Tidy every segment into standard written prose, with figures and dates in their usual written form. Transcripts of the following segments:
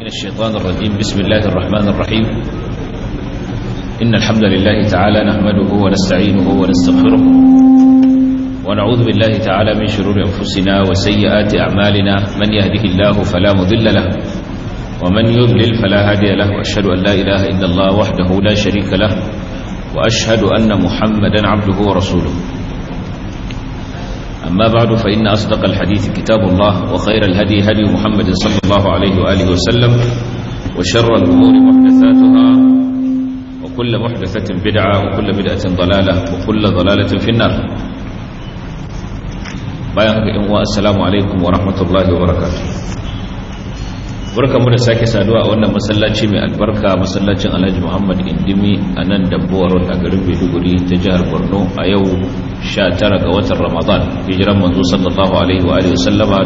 من الشيطان الرجيم. بسم الله الرحمن الرحيم. إن الحمد لله تعالى نحمده ونستعينه ونستغفره ونعوذ بالله تعالى من شرور أنفسنا وسيئات أعمالنا. من يهده الله فلا مضل له ومن يضلل فلا هادي له. وأشهد أن لا إله إلا الله وحده لا شريك له وأشهد أن محمدا عبده ورسوله. أما بعد فإن أصدق الحديث كتاب الله وخير الهدي هدي محمد صلى الله عليه وآله وسلم وشر الأمور محدثاتها وكل محدثة بدعة وكل بدعة ضلالة وكل ضلالة في النار. السلام عليكم ورحمة الله وبركاته. barkamu da sake saduwa a wannan masallaci mai albarka, masallacin Alhaji Muhammad Indimi a nan Dambuwar a garin Maiduguri ta jihar Borno, a yau 19 ga watan Ramadan, hijiran manzo sallallahu alaihi wa alihi wasallama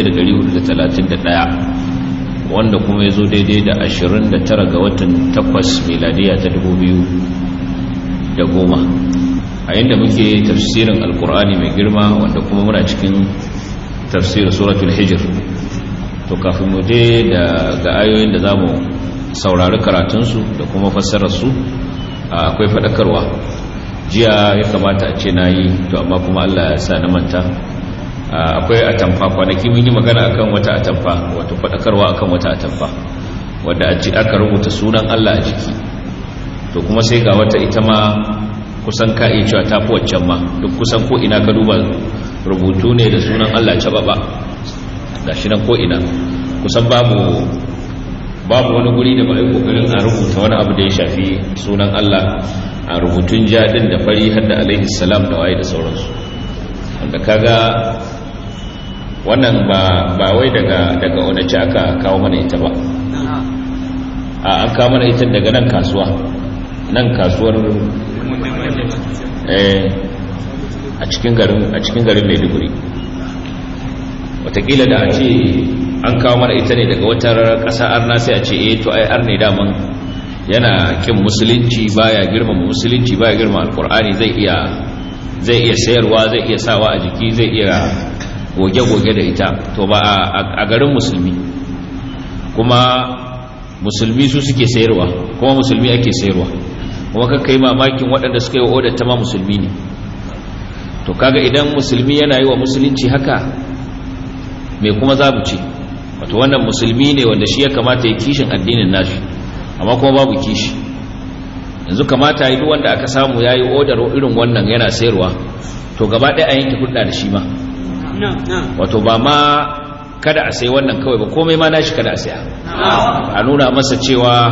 1431, wanda kuma yazo daidai da 29 ga watan 8 miladiya ta 2010, a inda muke tafsirin alqur'ani mai girma, wanda kuma muna cikin tafsir suratul hijr. To kafin mu je ga ayoyin da zamu saurari karatunsu da kuma fassararsu, akwai fadakarwa. Jiya ya kamata a ce nayi, to amma kuma Allah ya sa na manta. Akwai atamfa, kwanaki mun yi magana akan wata atamfa, wato fadakarwa akan wata atamfa wadda aka rubuta sunan Allah a jiki. To kuma sai ga wata ita ma kusan ka iya cewa tafi waccan ma, duk kusan ko ina ka duba rubutu ne da sunan Allah cababa gashi nan ko ina, kusan babu wani guri da ba yi kokarin a rubuta wani abu da ya shafi sunan Allah a rubutun jadin da fari har da alaihi salam da waye da sauransu, wanda kaga wannan ba wai daga onace aka kawo mana ita ba, an kawo mana ita daga nan kasuwar a cikin garin Maiduguri. Watakila da a ce an kawo mana ita ne daga wata ƙasa arna, sai a ce to ai arne daman yana kin musulunci, baya girmama musulunci, baya girmama alkur'ani, zai iya sayarwa, zai iya sawa a jiki, zai iya goge-goge da ita. To ba a garin musulmi, kuma musulmi su suke sayarwa, kuma musulmi ake sayarwa, kuma kakka yi mamakin waɗanda suka yi wa odar ta ma musulmi ne. To kaga idan musulmi yana yi wa musulunci haka, mai kuma zabu ce, wato wannan musulmi ne wanda shi ya kamata ya kishin addinin nashi, amma kuma babu kishi. Yanzu kamata yi duk wanda aka samu ya yi odar irin wannan yana sayarwa, to gaba ɗaya a yanke hulɗa da shi ma, wato ba ma kada a sai wannan kawai ba, komai ma nashi kada a saya, a nuna masa cewa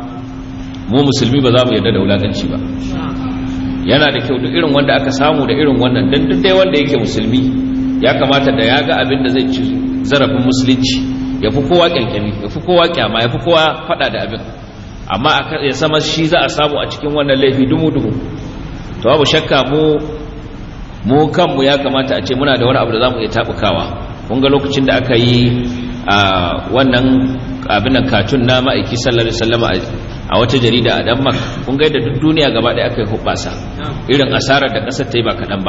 mu musulmi ba za mu yarda da wulakanci ba. Yana da kyau da irin wanda aka samu da irin wannan, don duk dai wanda yake musulmi ya kamata da ya ga abin da zai ci zarafin musulunci ya fi kowa kyankyami, ya fi kowa kyama, ya fi kowa fada da abin, amma ya sama shi za a samu a cikin wannan laifi dumu-dumu. To babu shakka mu kanmu ya kamata a ce muna da wani abu da za mu iya taɓukawa. Kun ga lokacin da aka yi wannan abin nan katun na ma'aiki sallallahu alaihi wasallam a wata jarida a Denmark, kun ga yadda duk duniya gaba ɗaya aka yi hubbasa, irin asarar da ƙasar ta yi ba kaɗan ba.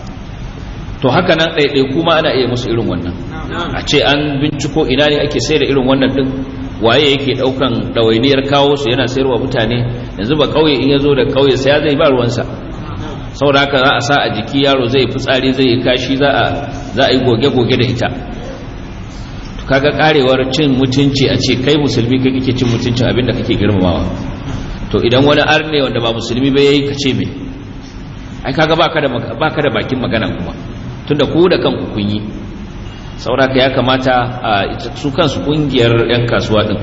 To haka nan ɗaiɗai kuma ana iya musu irin wannan, a ce an binciko ina ne ake sayar da irin wannan ɗin, waye yake ɗaukan ɗawainiyar kawo su yana sayarwa mutane. Yanzu ba ƙauye in ya zo da ƙauye sai ya zai ba ruwansa, saboda haka za a sa a jiki, yaro zai fitsari, zai yi kashi, za a yi goge-goge da ita. To kaga karewar cin mutunci, a ce kai musulmi kai kake cin mutuncin abinda kake girmamawa. To idan wani arne wanda ba musulmi ba yayi, ka ce me? Ai kaga baka da bakin magana kuma, tunda ku da kanku kun yi. Sauraka ya kamata su kansu kungiyar 'yan kasuwa din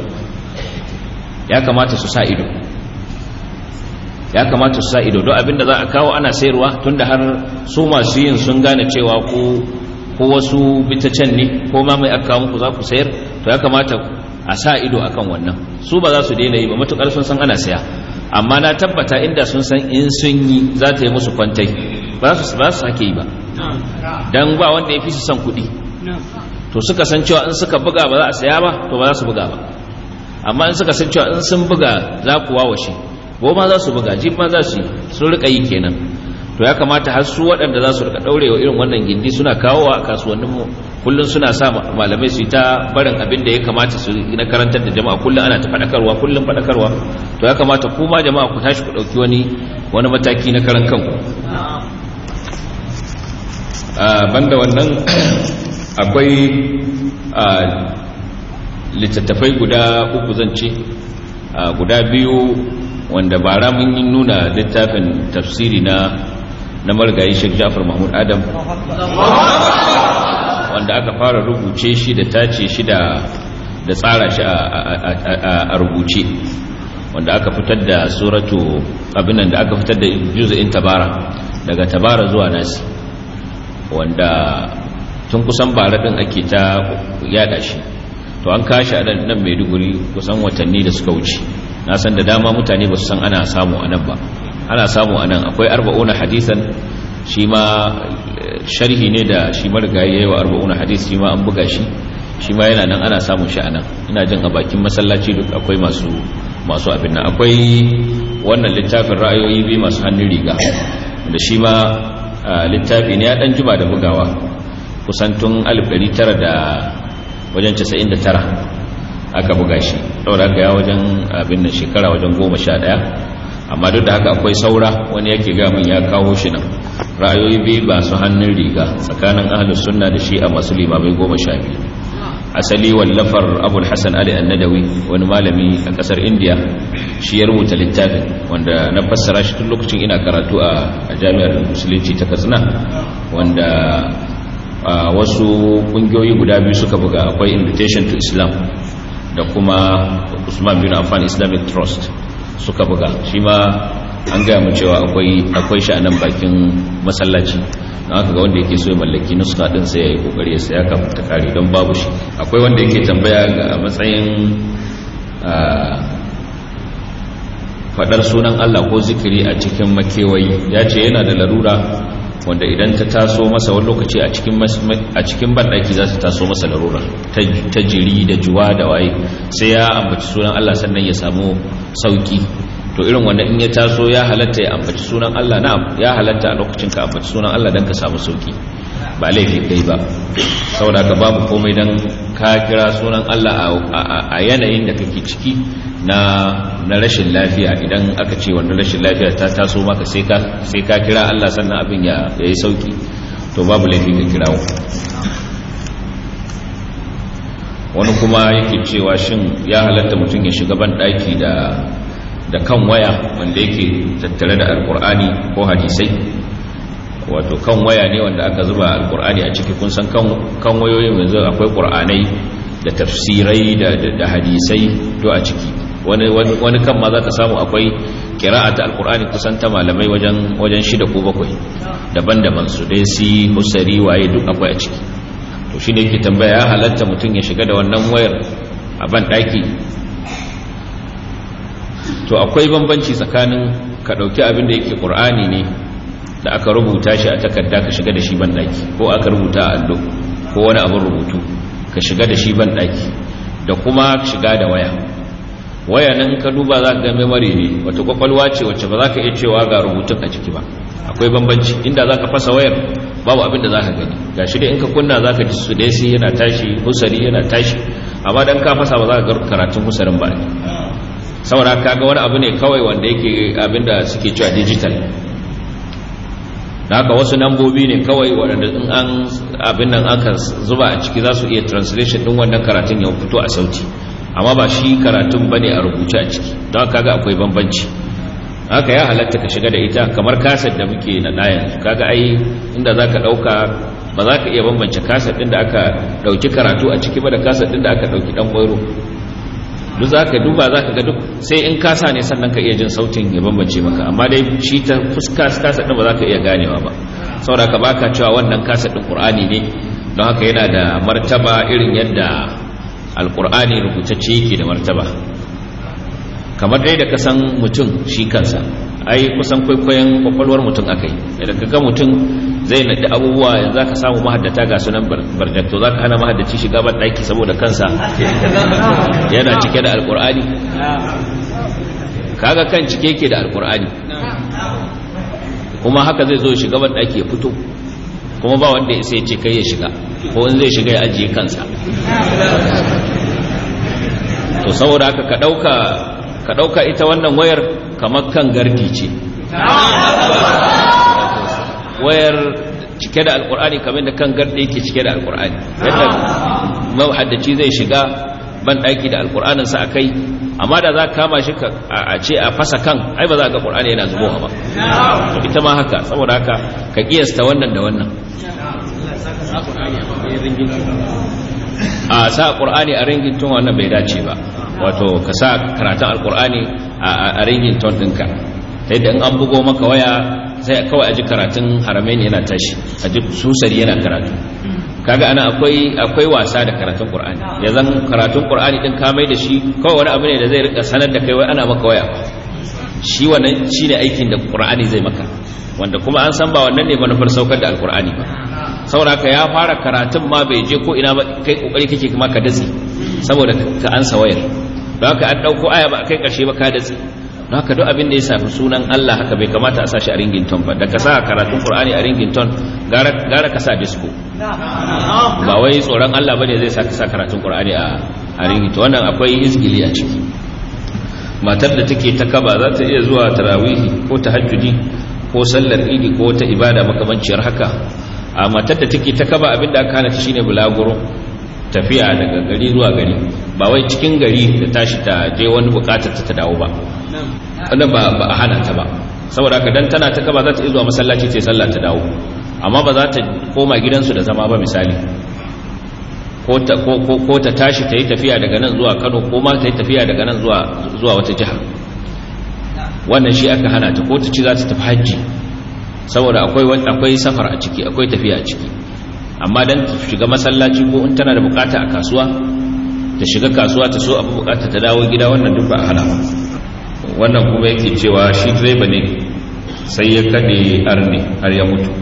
ya kamata su sa ido, don abinda za a kawo ana sayarwa, tunda har su masu yin sun gane cewa ko wasu bitacen ne ko ma mai aka muku za ku sayar, to ya kamata a sa ido akan wannan. Su ba za su daina yi ba, matukar sun san ana saya, amma na tabbata inda sun san in sun yi za ta yi musu kwantai, ba su sake yi ba, don ba wanda ya fi su son kuɗi. To suka san cewa in suka buga ba za a saya ba, to ba za su buga ba. Amma in suka san cewa in sun buga za ku wawashe, goma za su buga, jib ma za su yi, sun rika yi kenan. to ya kamata har su waɗanda za su rika ɗaurewa irin wannan gindi suna kawowa a kasuwanninmu kullum suna sa malamai su yi ta barin abin da ya kamata su na karantar da jama'a kullum ana ta faɗakarwa kullum faɗakarwa, to ya kamata kuma jama'a ku tashi ku ɗauki wani mataki na karan kanku. Banda wannan akwai littattafai guda uku zance, guda biyu wanda bara mun yi nuna littafin tafsiri na marigayi Sheikh Ja'far Mahmud Adam wanda aka fara rubuce shi da tace shi da tsara shi a rubuce, wanda aka fitar da suratu abinan da aka fitar da juz'in tabara daga tabara zuwa nasi, wanda tun kusan bara din ake ta yada shi, to an kashi a nan Maiduguri kusan watanni da suka wuce. Na san da dama mutane ba su san ana samu a nan ba, ana samu a nan. Akwai 40 hadisan, shi ma sharhi ne da shi marigayi yayi wa 40 hadis, shi ma an buga shi, shi ma yana nan ana samun shi a nan. Ina jin a bakin masallaci duk akwai masu abin nan. Akwai wannan littafin ra'ayoyi biyu masu hannun riga, da shi ma littafi ne ya dan jima da bugawa, kusan tun 1999 aka buga shi, saboda haka ya wajen abin nan shekara wajen 11, amma duk da haka akwai saura. Wani yake ga mun ya kawo shi nan, ra'ayoyi biyu ba su hannun riga tsakanin ahlus sunna da shi'a masu limamai 12. Asali wallafar Abul Hasan Ali An-Nadawi, wani malami a kasar India, shi ya rubuta littafin, wanda na fassara shi tun lokacin ina karatu a Jami'ar Musulunci ta Katsina, wanda wasu kungiyoyi guda biyu suka buga. Akwai Invitation to Islam da kuma Usman bin Affan Islamic Trust suka buga. Shi ma an gaya mu cewa akwai shi a nan bakin masallaci, don haka ga wanda yake so ya mallaki nuska din sai ya yi kokari ya saya kafin ta kare, don babu shi. Akwai wanda yake tambaya ga matsayin fadar sunan Allah ko zikiri a cikin makewayi. Ya ce yana da larura wanda idan ta taso masa wani lokaci a cikin bandaki za ta taso masa larura ta jiri da juwa da waye, sai ya ambaci sunan Allah sannan ya samu sauki. To irin wanda in ya taso ya halatta ya ambaci sunan Allah, na'am ya halatta a lokacin ka ambaci sunan Allah dan ka samu sauki, ba laifi kai ba. Saboda ka babu komai dan ka kira sunan Allah a yanayin da kake ciki na rashin lafiya. Idan aka ce wannan rashin lafiya ta taso maka sai ka kira Allah sannan abin ya yi sauki, to babu laifi ka kirawo. Wani kuma yake cewa shin ya halatta mutum ya shiga ban daki da kan waya wanda yake tattare da alkur'ani ko hadisai. Wato kan waya ne wanda aka zuba alkur'ani a ciki. Kun san kan wayoyin yanzu akwai qur'anai da tafsirai da hadisai do a ciki. Wani kan ma za ka samu akwai qira'atu alkur'ani kusan ta malamai wajen 6 ko 7 daban-daban, su dai si musari waye duk akwai a ciki. To shine yake tambaya ya halatta mutum ya shiga da wannan wayar a ban daki. To akwai bambanci tsakanin ka dauki abin da yake qur'ani ne da aka rubuta shi a takarda ka shiga da shi ban daki, ko aka rubuta a allo ko wani abin rubutu ka shiga da shi ban daki, da kuma shiga da waya nan ka duba za ka ga memory ne, wata kwakwalwa ce wacce ba za ka iya cewa ga rubutun a ciki ba. Akwai bambanci. Inda za ka fasa wayar babu abin da za ka gani, ga shi da in ka kunna za ka ji su da yasi yana tashi, husari yana tashi, amma dan ka fasa ba za ka ga karatun husarin ba ne. Saboda kaga wani abu ne kawai wanda yake abinda suke cewa digital. Da haka wasu nambobi ne kawai waɗanda in an abin nan aka zuba a ciki za su iya translation din wannan karatun ya fito a sauti, amma ba shi karatun bane a rubuce a ciki. Don haka kaga akwai bambanci. Haka ya halatta ka shiga da ita kamar kaset da muke na ɗayan. Kaga ai inda zaka ɗauka ba za ka iya bambance kaset ɗin da aka ɗauki karatu a ciki ba da kaset ɗin da aka ɗauki ɗan ƙwairo. Duk za ka duba za ka ga duk sai in kasa ne sannan ka iya jin sautin ya bambance maka, amma dai shi ta fuska kasa ɗin ba za ka iya ganewa ba. Saboda ka baka cewa wannan kasa ɗin ƙur'ani ne, don haka yana da martaba irin yadda alƙur'ani rubutacce yake da martaba. Kamar dai da ka san mutum shi kansa, ai kusan kwaikwayon kwakwalwar mutum aka yi. Idan ka ga mutum zai naɗi abubuwa yanzu za ka samu mahaddata ga sunan barjakto, za ka hana mahaddaci shiga ban ɗaki saboda kansa yana cike da alƙur'ani. Kaga kan cike yake da alƙur'ani. kuma haka zai zo ya shiga ban daki ya fito kuma ba wanda ya sai ce kai ya shiga, ko in zai shiga ya ajiye kansa. to saboda haka ka dauka ita wannan wayar kamar kan gardi ce, wayar cike da alkur'ani kamar da kan gardi yake cike da alkur'ani, yadda mahaddaci zai shiga ban daki da alkur'anin sa akai, amma da za ka kama shi a ce a fasa kan, ai ba za ka ga qur'ani yana zubowa ba. to ita ma haka, saboda haka ka kiyasta wannan da wannan. a sa qur'ani a ringin tun wannan bai dace ba, wato ka sa karatun alqur'ani a ringin ton dinka, ta yadda in an bugo maka waya sai kawai aji karatun haramain yana tashi, aji susari yana karatu. kaga ana akwai wasa da karatun qur'ani, yanzu karatun qur'ani din ka mai da shi kawai wani abu ne da zai rika sanar da kai wai ana maka waya. shi wannan shine aikin da qur'ani zai maka, wanda kuma an san ba wannan ne manufar saukar da alqur'ani ba. saboda ka ya fara karatun ma bai je ko ina ba, kai kokari kake kuma ka datse saboda ka ansa wayar, don haka an dauko aya ba kai karshe ba ka datse. don haka duk abin da ya shafi sunan Allah haka bai kamata a sashi a ringington ba, da ka sa karatun qur'ani a ringington gara ka sa disco. ba wai tsoron Allah bane zai sa ka sa karatun qur'ani a ringington, wannan akwai izgili a ciki. matar da take ta kaba za ta iya zuwa tarawihi ko tahajjudi ko sallar idi ko ta ibada makamanciyar haka. a matar da take ta kaba abinda aka hana ta shine bulaguro, tafiya daga gari zuwa gari, ba wai cikin gari da tashi ta je wani bukatar ta dawo ba, wannan ba a hana ta ba. saboda haka dan tana ta kaba za ta iya zuwa masallaci ta sallah ta dawo, amma ba za ta koma gidansu da zama ba misali, ko ta tashi ta yi tafiya daga nan zuwa Kano, ko ma ta yi tafiya daga nan zuwa wata jiha. wannan shi aka hana ta, ko ta ci za ta tafi hajji, saboda akwai safar a ciki, akwai tafiya a ciki. amma dan ta shiga masallaci ko in tana da bukata a kasuwa ta shiga kasuwa ta so abu bukata ta dawo gida, wannan duk ba a hana ba. wannan kuma yake cewa shi direba ne sai ya kade arne har ya mutu.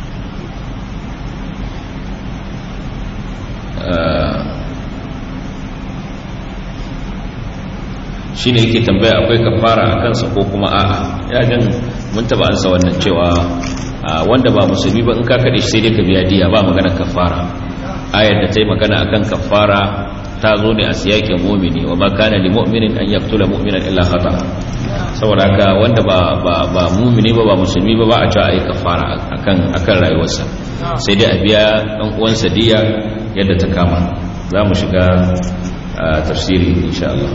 shi ne yake tambaya akwai kafara a kansa ko kuma a'a. ya jan mun taba ansa wannan cewa wanda ba musulmi ba in ka kade shi sai dai ka biya diya, ba magana kafara. ayar da ta yi magana akan kafara ta zo ne a siyakin mu'mini, wa ma kana li mu'minin an yaqtula mu'minan illa khata. saboda haka wanda ba mu'mini ba musulmi ba a cewa ai kafara akan rayuwarsa, sai dai a biya dan uwansa diya yadda ta kama. za mu shiga tafsiri insha Allah.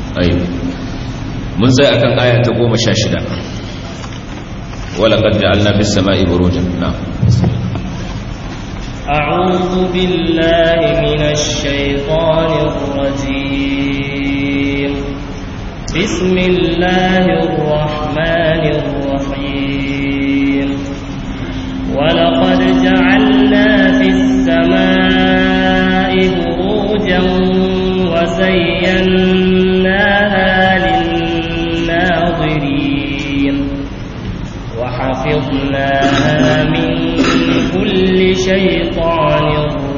mun sai akan aya ta 16, wala qad ja'alna fis sama'i burujan. na'am. a'udhu billahi minash shaitanir rajim. bismillahir rahmanir rahim. wala qad ja'alna fis sama'i burujan wa zayyana وحفظناها من كل شيطان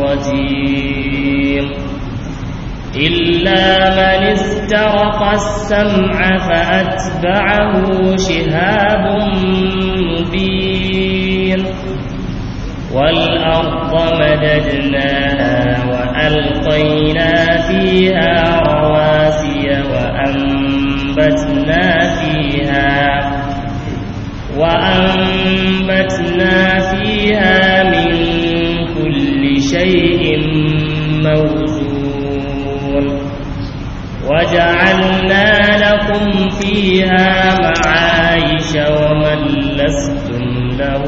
رجيم إلا من استرق السمع فأتبعه شهاب مبين والأرض مددناها وألقينا فيها رواسي وأنبتنا فيها من كل شيء موزون وجعلنا لكم فيها معايش ومن لستم له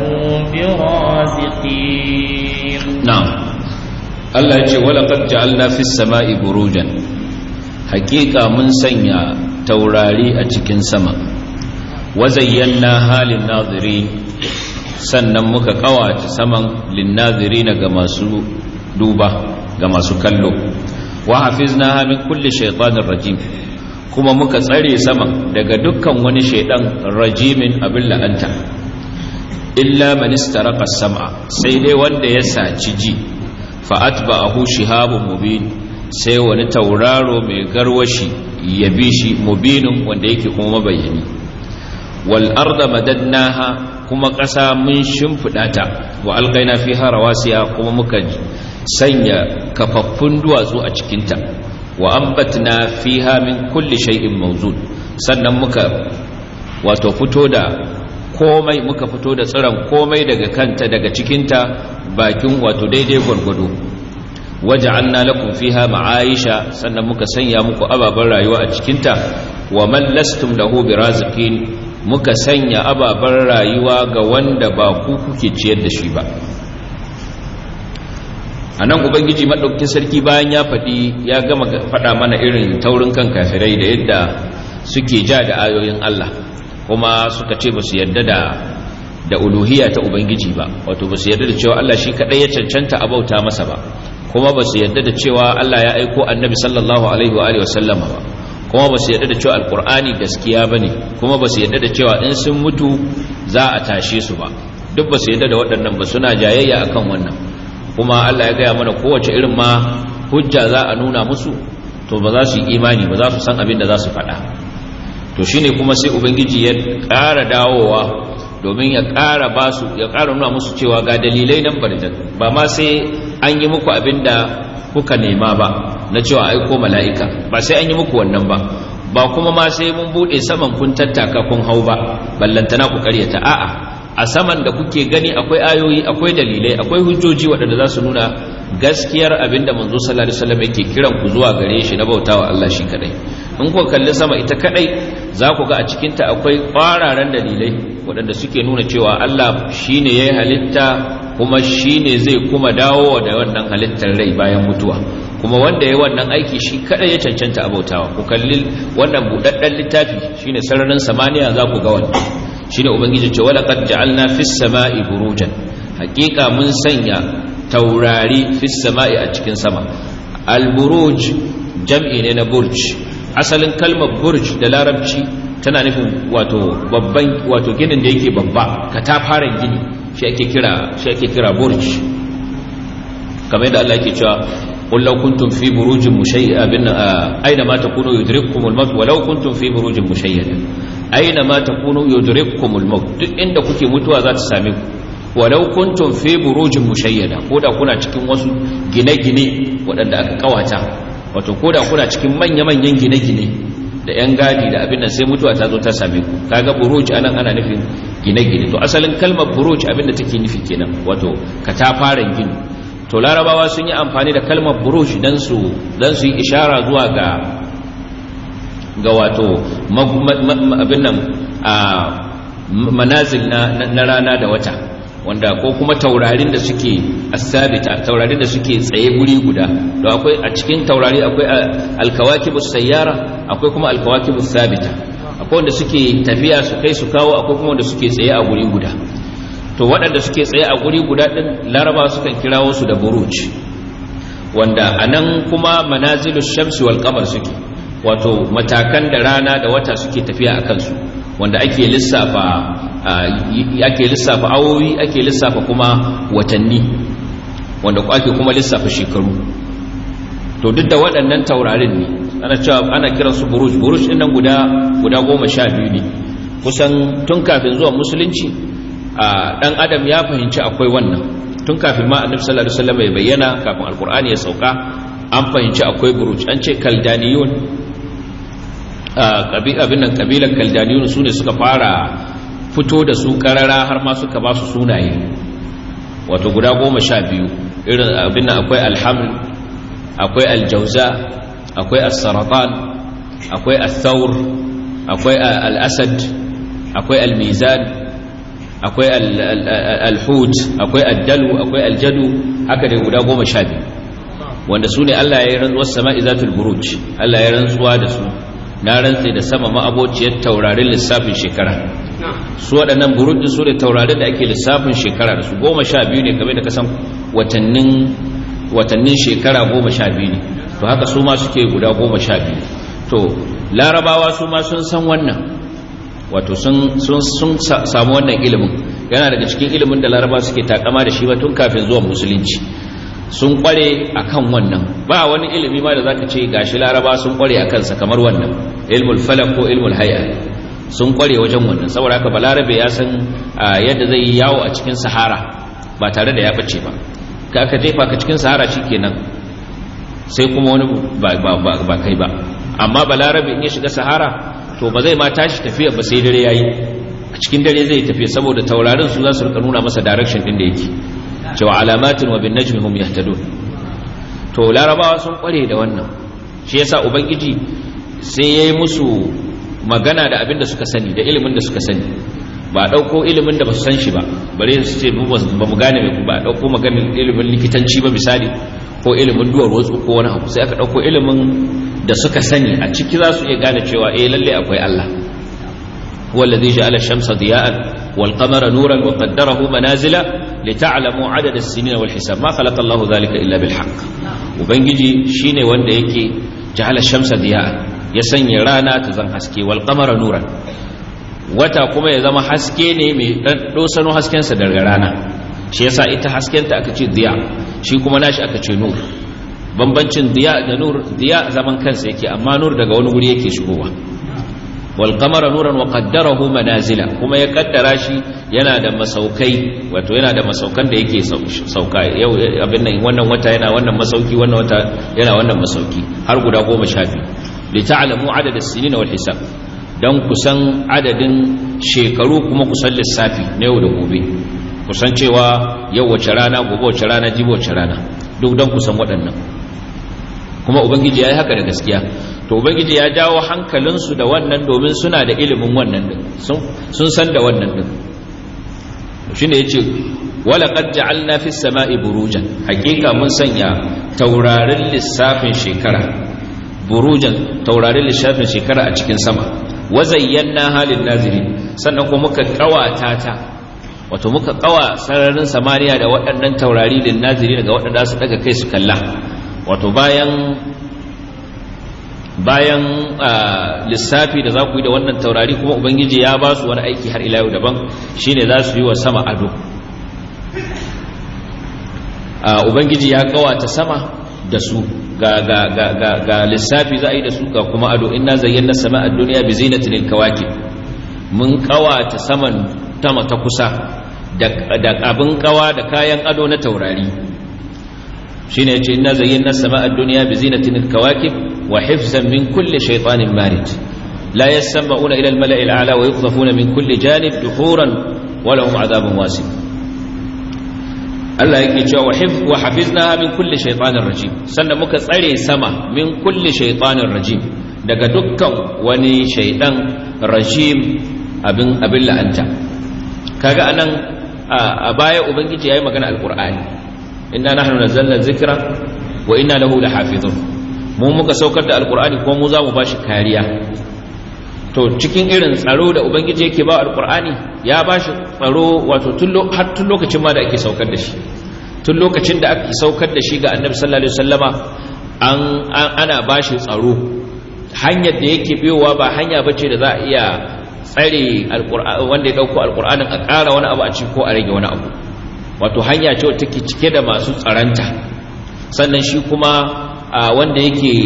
برازقين. نعم. الله يقول ولقد جعلنا في السماء بروجا حقيقة من سنيا توراري أتكن سما وزينا halin naziri sannan muka kawace saman linnazirina ga masu duba ga masu kallo wa hafiznaha min kulli shaytanir rajim kuma muka tsare saman daga dukkan wani shaydan rajimin abin la'anta illa man istaraqa as-sam'a sai dai wanda ya saci ji fa atba'ahu shihabun mubin sai wani tauraro mai garwashi ya bi shi mubinin wanda yake kuma mabayani wal arda madadnaha kuma ƙasa mun shimfida ta wa alqaina fiha rawasiya kuma muka sanya kafaffun duwatsu a cikin ta wa ambatna fiha min kulli shay'in mawzun sannan muka wato fito da komai, muka fito da tsiran komai daga kanta daga cikinta bakin wato daidai gwargwado. Waja'alna lakum fiha ma'aisha sannan muka sanya muku ababan rayuwa a cikinta wa man lastum lahu biraziqin muka sanya ababan rayuwa ga wanda ba ku kuke ciyar da shi ba. anan ubangiji madaukakin sarki bayan ya gama faɗa mana irin taurin kan kafirai da yadda suke ja da ayoyin Allah kuma suka ce ba su yarda da uluhiyya ta ubangiji ba, wato ba su yarda da cewa Allah shi kadai ya cancanta a bauta masa ba, kuma ba su yarda da cewa Allah ya aiko annabi sallallahu alaihi wa alihi wasallama ba, kuma ba su yarda da cewa alqur'ani gaskiya bane, kuma ba su yarda da cewa in sun mutu za a tashe su ba. Duk ba su yarda da waɗannan ba, suna jayayya akan wannan. Kuma Allah ya gaya mana kowace irin ma hujja za a nuna musu to ba za su yi imani ba, za su san abin da za su faɗa. To shine kuma sai ubangiji ya ƙara dawowa domin ya ƙara nuna musu cewa ga dalilai nan barjat, ba ma sai an yi muku abin da kuka nema ba na cewa aiko mala'ika, ba sai an yi muku wannan ba kuma ma sai mun buɗe saman kun tattaka kun hau ba ballantana ku karyata. A'a, a saman da kuke gani akwai ayoyi, akwai dalilai, akwai hujjoji waɗanda za su nuna gaskiyar abinda manzo sallallahu alaihi wasallam yake kiran ku zuwa gare shi na bautawa Allah shi kadai. In ku kalli sama ita kadai za ku ga a cikin ta akwai ƙwararan dalilai waɗanda suke nuna cewa Allah shine yayi halitta kuma shine zai kuma dawo da wannan halittar rai bayan mutuwa, kuma wanda yayi wannan aiki shi kadai ya cancanta a bautawa. Ku kalli wannan budaddan littafi shine sararin samaniya, za ku ga wannan shine ubangiji ce wala qad ja'alna fis sama'i burujan, hakika mun sanya taurari fis sama'i a cikin sama. Al buruj jam'i ne na burj. Asalin kalmar burj da larabci tana nufin wato ginin da yake babba, katafaren gini shi ake kira burj. kamar yadda Allah yake cewa qul law kuntum fi burujin mushayyada aina ma takunu yudrikkumul maut walau kuntum fi burujin mushayyada aina ma takunu yudrikkumul maut, duk inda kuke mutuwa za ta same ku, walau kuntum fi burujin mushayyada, koda kuna cikin wasu gine-gine waɗanda aka kawata, wato koda kuna cikin manya-manyan gine-gine da yan gadi da abin nan, sai mutuwa ta zo ta same ku. Kaga buruj anan ana nufin gine-gine. To asalin kalmar buruj abin da take nufi kenan, wato katafaren gini. To larabawa sun yi amfani da kalmar buruj dan su yi ishara zuwa ga wato abin nan manazil na rana da wata, wanda ko kuma taurarin da suke asabita, taurarin da suke tsaye guri guda. To akwai a cikin taurari akwai alkawakibus sayyara, akwai kuma alkawakibus sabita. Akwai wanda suke tafiya su kai su kawo, akwai kuma wanda suke tsaye a guri guda. To waɗanda suke tsaye a guri guda ɗin laraba sukan kirawo su da buruj, wanda anan kuma manazilus shamsi wal qamar suke, wato matakan da rana da wata suke tafiya a kansu, wanda ake lissafa awowi, ake lissafa kuma watanni, wanda ake kuma lissafa shekaru. To duk da waɗannan taurarin ne ana kiran su buruj. Buruj ɗin nan guda 12 ne. Kusan tun kafin zuwa musulunci dan adam ya fahimci akwai wannan. Tun kafin ma annabi sallallahu alaihi wasallam ya bayyana, kafin alqur'ani ya sauka, an fahimci akwai buruj. An ce kaldaniyun, kabilan kaldaniyun su ne suka fara fito da su karara, har ma suka ba su sunaye, wato guda 12. irin abin nan akwai alhaml, akwai aljauza, akwai as-saratan, akwai ath-thawr, akwai al-asad, akwai al-mizan, akwai al-hut, akwai ad-dalu, akwai al-jadu, haka dai guda 12, wanda su ne Allah ya yi rantsuwar sama'i zatul buruj. Allah ya rantsuwa da su, na rantse da sama ma'abociyar taurarin lissafin shekara. Su waɗannan buruj su da taurarin da ake lissafin shekara da su 12 ne, kamar da kasan watannin shekara 12 ne. To haka su ma suke guda 12. To larabawa su ma sun san wannan, wato sun samu wannan ilimin. Yana daga cikin ilimin da larabawa suke takama da shi ba tun kafin zuwan musulunci. Sun kware akan wannan. Ba wani ilimi ma da zaka ce gashi laraba sun kware akan sa kamar wannan, ilmul falak ko ilmul hay'a. sun kware wajen wannan. saboda haka balarabe ya san yadda zai yi yawo a cikin sahara ba tare da ya bace ba. ka jefa ka cikin sahara shikenan sai kuma wani ba kai ba. amma balarabe in ya shiga sahara to ba zai ma tashi tafiya ba sai dare yayi, a cikin dare zai tafiya saboda taurarin su za su rika nuna masa direction din da yake, cewa alamatin wa bin najmi hum yahtadun. to larabawa sun kware da wannan, shi yasa ubangiji sai yayi musu magana da abin da suka sani, da ilimin da suka sani. ba dauko ilimin da ba su san shi ba bare su ce ba mu gane mai, ba dauko maganar ilimin likitanci ba misali, ko ilimin duwar wasu ko wani abu. sai aka dauko ilimin da suka sani, a ciki za su iya gane cewa lalle akwai Allah. huwa alladhi ja'ala ash-shamsa diya'an wal qamara nuran wa qaddarahu manazila lita'lamu 'adada as-sinina wal hisab ma khalaqa Allahu dhalika illa bil haqq. ubangiji shine wanda yake ja'ala ash-shamsa diya'an, ya sanya rana ta zan haske, wal qamara nuran, wata kuma ya zama haske ne mai dan dosano hasken sa daga rana. shi yasa ita haskenta aka ce diya, shi kuma nashi aka ce nur. bambancin diya da nur, diya zaman kansa yake, amma nur daga wani wuri yake shigowa. wal qamara nuran wa qaddarahu manazila, kuma ya kaddara shi yana da masaukai, wato yana da masaukan da yake sauka. yau abin nan wannan wata yana wannan masauki, wannan wata yana wannan masauki, har guda 12. li ta'lamu 'adada as-sinina wal hisab, dan kusan adadin shekaru kuma kusan lissafi na yau da gobe, kusan cewa yau wace rana, gobe wace rana, jibi wace rana, duk dan kusan waɗannan. kuma ubangiji ya yi haka da gaskiya. to ubangiji ya jawo hankalinsu da wannan domin suna da ilimin wannan din, sun san da wannan din. shine yace wala qad ja'alna fis sama'i burujan, hakika mun sanya taurarin lissafin shekara, burujan taurarin lissafin shekara a cikin sama. wa zayyana halin nazirin, sannan kuma muka kawata ta, wato muka kawa sararin samaniya da waɗannan taurari lin nazirin, daga waɗanda su daga kai su kalla. wato bayan lissafi da za ku yi da wannan taurari, kuma ubangiji ya ba su wani aiki har ila yau daban, shine za su yi wa sama ado. ubangiji ya kawata sama da su, ga lissafi za a yi da su, ga kuma ado. inna zayyana sama'a ad-dunya bi zinatin al-kawakib, mun kawata saman tama ta kusa da abin kawa da kayan ado na taurari. shine yace inna zayyana sama'a ad-dunya bi zinatin al-kawakib wa hifzan min kulli shaytanin marid la yasma'una ila al-mala'i al-a'la wa yuqdhafuna min kulli janib duhuran wa lahum 'adhabun wasi'. Allah yake cewa wa hafiznaha min kulli shaytanir rajim, sannan muka tsare sama min kulli shaytanir rajim, daga dukkan wani shaydan rajim, abin la'anta. kaga anan a baya ubangiji yayi magana alqur'ani, inna nahnu nazzalna dhikra wa inna lahu lahafizun, mu muka saukar da alqur'ani kuma mu za mu bashi kariya. to cikin irin tsaro da ubangiji yake ba alqur'ani, ya bashi tsaro wato tun lokacin ma da ake saukar da shi, tun lokacin da ake saukar da shi ga annabi sallallahu alaihi wasallama ana bashi tsaro. hanyar da yake biyowa ba hanya bace da za a iya tsare alqur'ani, wanda ya dauko alqur'anin a ƙara wani abu a ciki ko a rage wani abu. wato hanya ce wacce take cike da masu tsaranta. sannan shi kuma wanda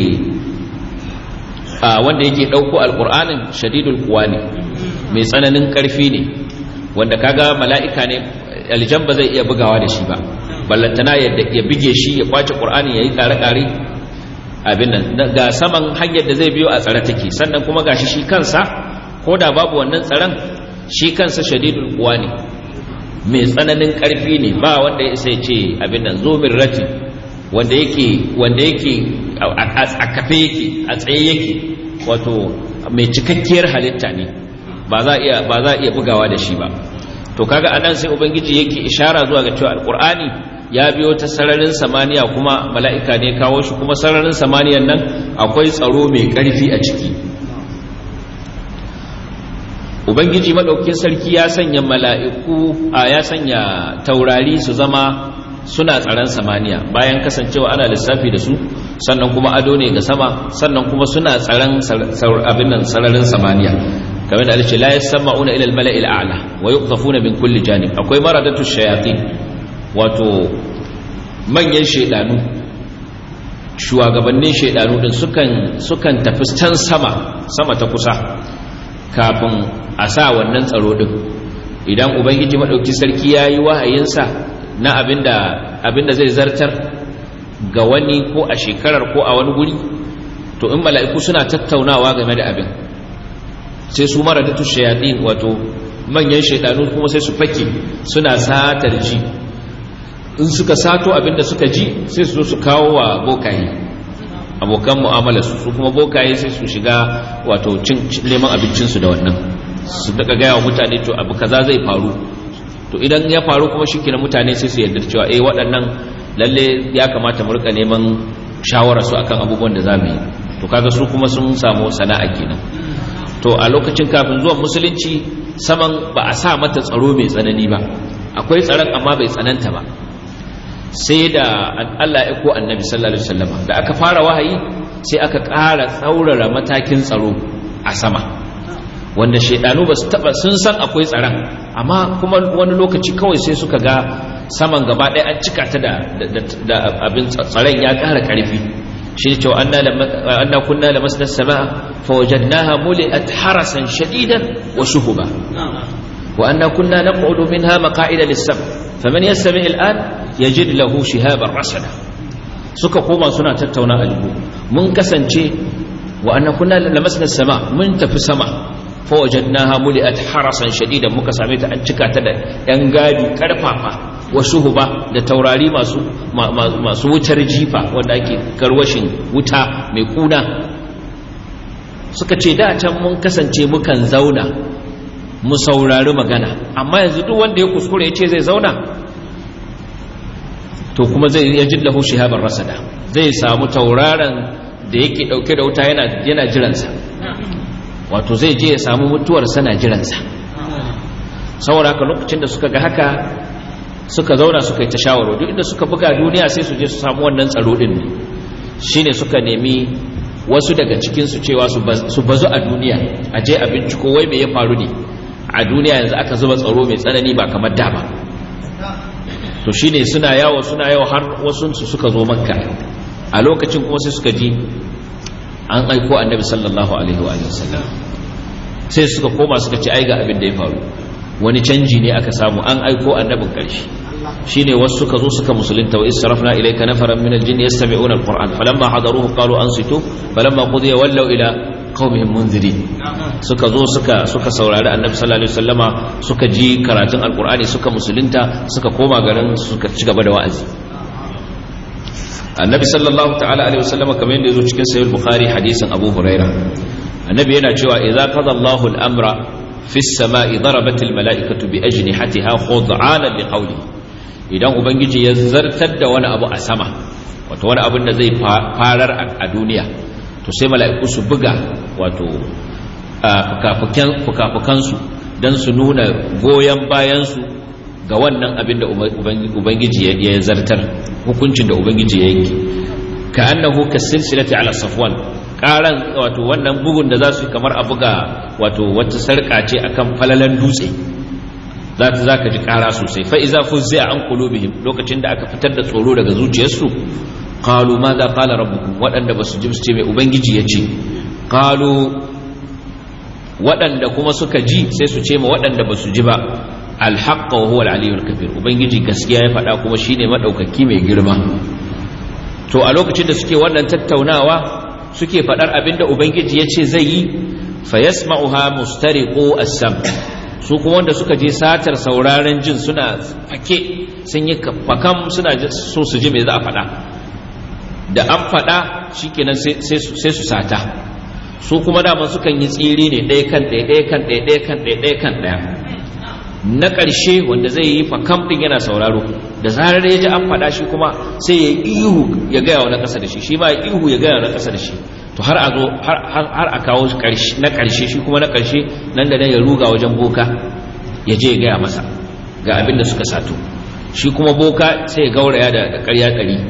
yake dauko alqur'anin shadidul quwa ne, mai tsananin karfi ne, wanda kaga mala'ika ne, aljan ba zai iya bugawa da shi ba, ballantana ya bige shi, ya kwace qur'ani, yayi kare abin nan. ga saman hanyar da zai biyo a tsare take, sannan kuma gashi shi kansa ko da babu wannan tsaron, shi kansa shadidul quwa ne, mai tsananin karfi ne. ba wanda ya sai ce abin nan zo min rati, wanda yake a kafe yake, a tsaye yake, wato mai cikakkiyar halitta ne, ba za a iya bugawa da shi ba. to kaga anan sai ubangiji yake ishara zuwa ga cewa alqur'ani ya biyo ta sararin samaniya, kuma mala'ika ne kawo shi, kuma sararin samaniyan nan akwai tsaro mai karfi a ciki. ubangiji madaukakin sarki ya sanya mala'iku, ya sanya taurari su zama suna tsaron samaniya, bayan kasancewa ana lissafi da su, sannan kuma ado ne ga sama, sannan kuma suna tsaron abin nan sararin samaniya. kamar da Allah ce la yasma'una ila al-mala'i al-a'la wa yuqdhafuna min kulli janib. akwai maradatu shayatin, wato manyan shedanu, shugabannin shedanu din sukan tafi can sama ta kusa, kafin a sa wannan tsaro din. Idan ubangiji madauki sarki yayi wahayinsa na abinda zai zartar ga wani ko a shekarar ko a wani guri, to in mala'iku suna tattaunawa game da abin, sai su maradatu shayatin, wato manyan shaidanu kuma sai su fake suna satar ji. In suka sato abinda suka ji sai su zo su kawo wa bokaye, abokan mu'amala su kuma bokaye sai su shiga wato neman abincinsu da wannan, su daga gaya wa mutane to abu kaza zai faru. To idan ya faru kuma shikenan mutane sai su yarda cewa waɗannan lalle ya kamata mu rika neman shawara su akan abubuwan da zamu yi. To kaga su kuma sun samu sana'a kenan. To a lokacin kafin zuwan musulunci saman ba a sa mata tsaro mai tsanani ba, akwai tsaron amma bai tsananta ba, sai da Allah ya ko annabi sallallahu alaihi wasallam da aka fara wahayi sai aka ƙara tsaurara matakin tsaro a sama, wanda shaidanu ba su taba, sun san akwai tsaron amma kuma wani lokaci kawai sai suka ga saman gaba ɗaya an cika ta da abin tsaron ya ƙara ƙarfi. shi ne cewa anna kunna lamasna as-samaa fawajadnaha muli'at harasan shadidan wa shuhuba wa anna kunna naq'udu minha maq'ida lis-sam' faman yastami' al-an yajid lahu shihaban rasada. suka koma suna tattauna albu, mun kasance wa anna kunna lamasna as-samaa, mun tafi sama, fawajadnaha muli'at harasan shadidan, muka same ta an cika ta da yan gadi karfafa, wa shuhuba da taurari masu wutar jifa wanda ake garwashin wuta mai kuna. suka ce da can mun kasance mukan zauna mu saurari magana, amma yanzu duk wanda ya kuskure ya ce zai zauna to kuma zai yajid lahu shihaban rasada, zai samu tauraron da yake dauke da wuta yana jiransa, wato zai je ya samu mutuwar sana jiransa. saboda haka lokacin da suka ga haka suka zauna suka yi ta shawaro, duk inda suka buga duniya sai su je su samu wannan tsaro din ne. shine suka nemi wasu daga cikin su cewa su bazu a duniya, a je a binciko wai me ya faru ne a duniya yanzu aka zuba tsaro mai tsanani ba kamar da ba. to shine suna yawo har wasu su suka zo Makka. a lokacin kuma sai suka ji an aiko annabi sallallahu alaihi wa sallam, sai suka koma suka ce ai ga abin da ya faru, wani canji ne aka samu, an aiko annabin ƙarshe. shine wasu suka zo suka musulunta, wa israfna ilayka nafaran min al-jinn yastami'una al-qur'an falamma hadaruhu qalu ansitu falamma qudiya wallaw ila qaumihim munzirin. suka zo suka saurari annabi sallallahu alaihi wasallama, suka ji karatun alqur'ani, suka musulunta, suka koma garin, suka ci gaba da wa'azi. annabi sallallahu ta'ala alaihi wasallama kamar yadda yazo cikin sahih bukhari hadisin abu huraira, annabi yana cewa idza qada Allahu al-amra fi as-sama'i darabat al-mala'ikatu bi ajnihatiha khud'ana liqawli. idan ubangiji ya zartar da wani abu a sama, wato wani abin da zai farar a duniya, to sai mala'iku su buga wato fukafukansu don su nuna goyon bayansu ga wannan abin da ubangiji ya zartar, hukuncin da ubangiji ya yanki. ka annahu kasilsilati ala safwan, karan wato wannan bugun da za su kamar a buga wato wata sarka ce akan falalan dutse, za ka ji kara sosai. fa iza fuzza an qulubihim, lokacin da aka fitar da tsoro daga zuciyarsu, qalu ma za qala rabbukum, wadanda basu ji su ce mai ubangiji yace. qalu, wadanda kuma suka ji sai su ce ma wadanda basu ji ba, alhaq wa huwa al-aliyyul kabir, ubangiji gaskiya ya faɗa kuma shine madaukaki mai girma. to a lokacin da suke wannan tattaunawa, suke faɗar abinda ubangiji yace zai yi, fayasma'uha mustariqu as-sam, su kuma wanda suka je satar sauraren jin suna fake, sun yi fakam suna so su ji me za a faɗa. da an faɗa shikenan sai su sata. su kuma daman sukan yi tsiri ne ɗaya kan ɗaya, ɗaya kan ɗaya, ɗaya kan ɗaya, ɗaya kan ɗaya. na ƙarshe wanda zai yi fakam ɗin yana sauraro, da zarar ya ji an faɗa shi kuma sai ya ihu ya gaya wa na ƙasa da shi, shi ma ya ihu ya gaya wa na ƙasa da shi. to har a zo har a kawo na ƙarshe, shi kuma na ƙarshe nan da nan ya ruga wajen boka ya je ya gaya masa ga abin da suka sato. shi kuma boka sai ya gauraya da ƙarya 100.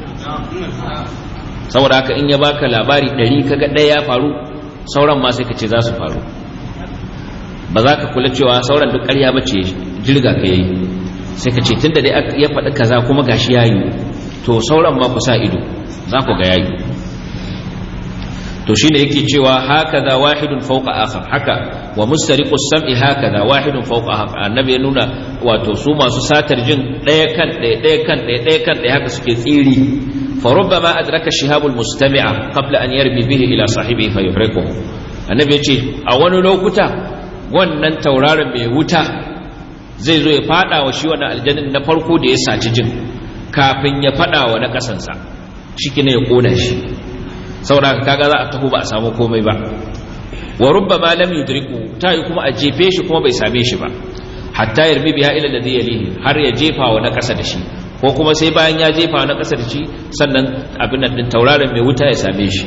saboda haka in ya baka labari 100 kaga ɗaya ya faru, sauran ma sai ka ce za su faru, ba za ka kula cewa sauran duk ƙarya ba ce, jirga ka yayi, sai ka ce tunda dai ya faɗi kaza kuma gashi yayi, to sauran ma ku sa ido za ku ga yayi. to shine yake cewa hakaza wahidun fawqa akhar, haka wa mustariqus sam'i hakaza wahidun fawqa akhar. Annabi ya nuna wato su masu satar jin ɗaya kan ɗaya haka suke tsiri. fa rubbama adraka shihabul mustami'a qabla an yarmi bihi ila sahibihi fa yuhriquhu. Annabi ya ce a wani lokuta wannan tauraron mai wuta zai zo ya fada wa shi wannan aljannin na farko da ya saci jin kafin ya fada wa na kasansa, shikine ya kona shi. saboda kaga za a taho ba a samu komai ba. wa rubbama lam yudriku, tayi kuma a jefe shi kuma bai same shi ba, hatta yarmi biha ila alladhi yalihi, har ya jefa wa na kasa da shi, ko kuma sai bayan ya jefa wa na kasa da shi sannan abin nan din tauraron mai wuta ya same shi.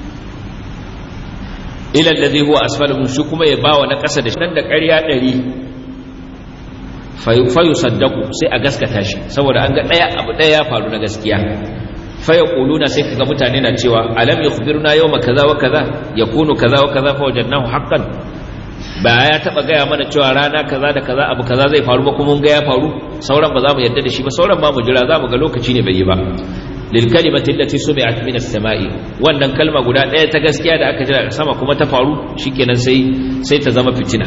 ila alladhi huwa asfaluhu, shi kuma ya bawa na kasa da shi nan da ƙarya 100 fa yusaddaqu, sai a gaskata shi saboda an ga abu daya ya faru na gaskiya. faya ƙuluna sai kaga mutane na cewa alam yukhbiruna yawma kaza wa kaza yakunu kaza wa kaza fa wajadnahu haqqan, ba ya taba gaya mana cewa rana kaza da kaza abu kaza zai faru ba kuma mun ga ya faru, sauran ba za mu yarda da shi ba, sauran ma mu jira za mu ga lokaci ne bai yi ba. lil kalimati allati sumi'at min as-sama'i, wannan kalma guda ɗaya ta gaskiya da aka jira sama kuma ta faru, shikenan sai ta zama fitina.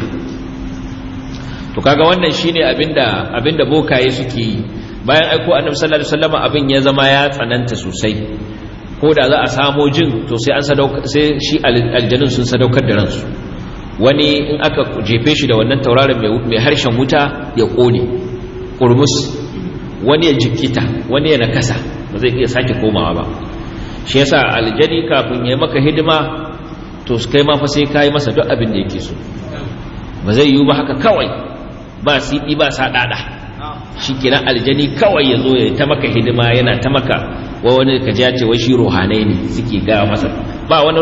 to kaga wannan shine abinda bokaye suke yi. bayan aiko annabi sallallahu alaihi wasallam abin ya zama ya tsananta sosai, ko da za a samo jin to sai shi aljanun sun sadaukar da ransu. wani in aka jefe shi da wannan tauraron mai harshen wuta ya kone kurmus, wani ya jikita, wani ya nakasa, ba zai iya sake komawa ba. shi yasa aljani kafin ya maka hidima to kai ma fa sai kai masa duk abin da yake so, ba zai yi ba haka kawai ba siɗi ba saɗaɗa. shi kenan aljani kawai ya zo ya ta maka hidima yana ta maka wani kaji ya ce wai shi rohanai ne suke gaya masa. ba wani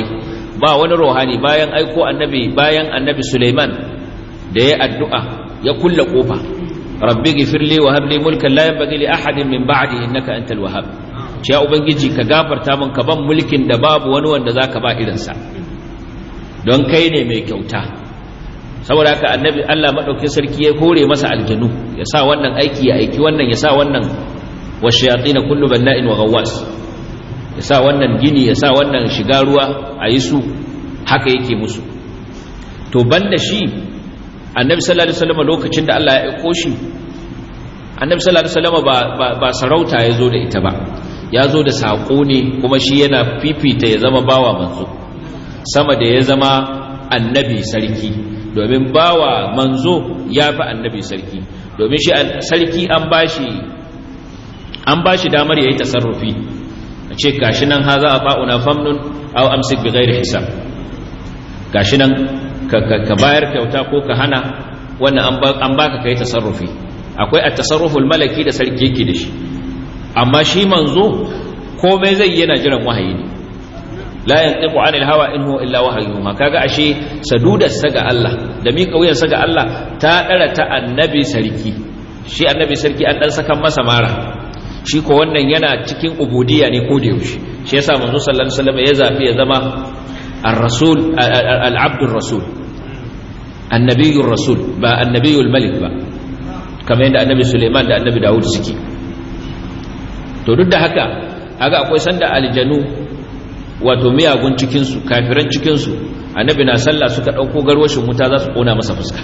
rohani bayan aiko annabi Sulaiman da ya addu'a ya kulla kofa, rabbi ghfirli wa hab li mulkan la yanbaghi li ahadin min ba'di innaka antal wahhab. ya ubangiji ka gafarta min, ka ban mulkin da babu wani wanda zaka ba irinsa, don kai ne mai kyauta. saboda haka annabi Allah madaukakin sarki ya kore masa aljanu, ya sa wannan aiki ya aiki wannan, ya sa wannan washayatin kullu banna'in wa ghawwas, ya sa wannan gini, ya sa wannan shiga ruwa a yi su, haka yake musu. to banda shi annabi sallallahu alaihi wasallam lokacin da Allah ya aiko shi, annabi sallallahu alaihi wasallam ba sarauta ya zo da ita ba, ya zo da sako ne, kuma shi yana fifita ya zama bawa manzo sama da ya zama annabi sarki, domin bawa manzo ya fi annabi sarki. domin shi sarki an bashi damar yayi tasarrufi, a ce gashi nan haza a fa'una famnun aw amsik bi ghairi hisab, gashi nan ka bayar kyauta ko ka hana, wannan an baka kai tasarrufi. akwai at-tasarruful malaki da sarki yake da shi, amma shi manzo komai zai yana jiran wahayi ne. la yantiqu anil hawa in huwa illa wahyuha. kaga ashe sadudar saga Allah da mika wuyan saga Allah ta dara ta annabi sarki. shi annabi sarki an dan sakan masa mara, shi ko wannan yana cikin ubudiyya ne ko da yaushe. shi yasa manzo sallallahu alaihi wasallam ya zafi ya zama ar-rasul, al-abdur rasul, annabiyur rasul, ba annabiyul malik ba, kamar yadda annabi Sulaiman da annabi Dawud suke. to duk da haka akwai sanda aljanu, wato miyagun cikinsu, kafiran cikinsu, annabi na sallah suka ɗauko garwashin wuta za su ƙona masa fuska.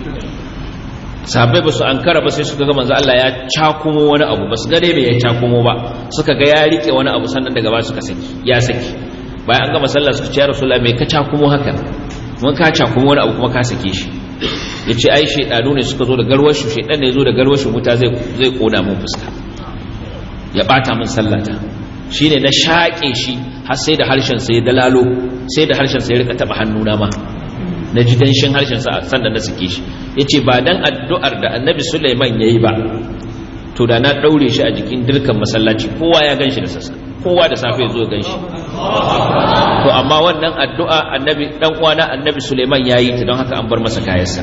sahabbai ba su ankara ba, sai suka ga manzo Allah ya cakumo wani abu, ba su gane me ya cakumo ba, suka ga ya rike wani abu, sannan daga ba suka saki. bayan an gama sallah suka ce ya Rasulullah me ka cakumo haka, mun ka cakumo wani abu kuma ka sake shi. yace ai shedanu ne suka zo da garwashin, shedan ne ya zo da garwashin wuta zai ƙona mun fuska, ya bata min sallata. shine na shaƙe shi har sai da harshen sa ya dalalo, sai da harshen sa ya rika taba hannuna ma, na ji danshin harshen sa sannan na sake shi. yace ba dan addu'ar da annabi Sulaiman yayi ba, to da na daure shi a jikin dirkan masallaci, kowa ya ganshi da sassa, kowa da safe ya zo ganshi. to amma wannan addu'a annabi dan uwana annabi Sulaiman yayi ta, don haka an bar masa kayansa.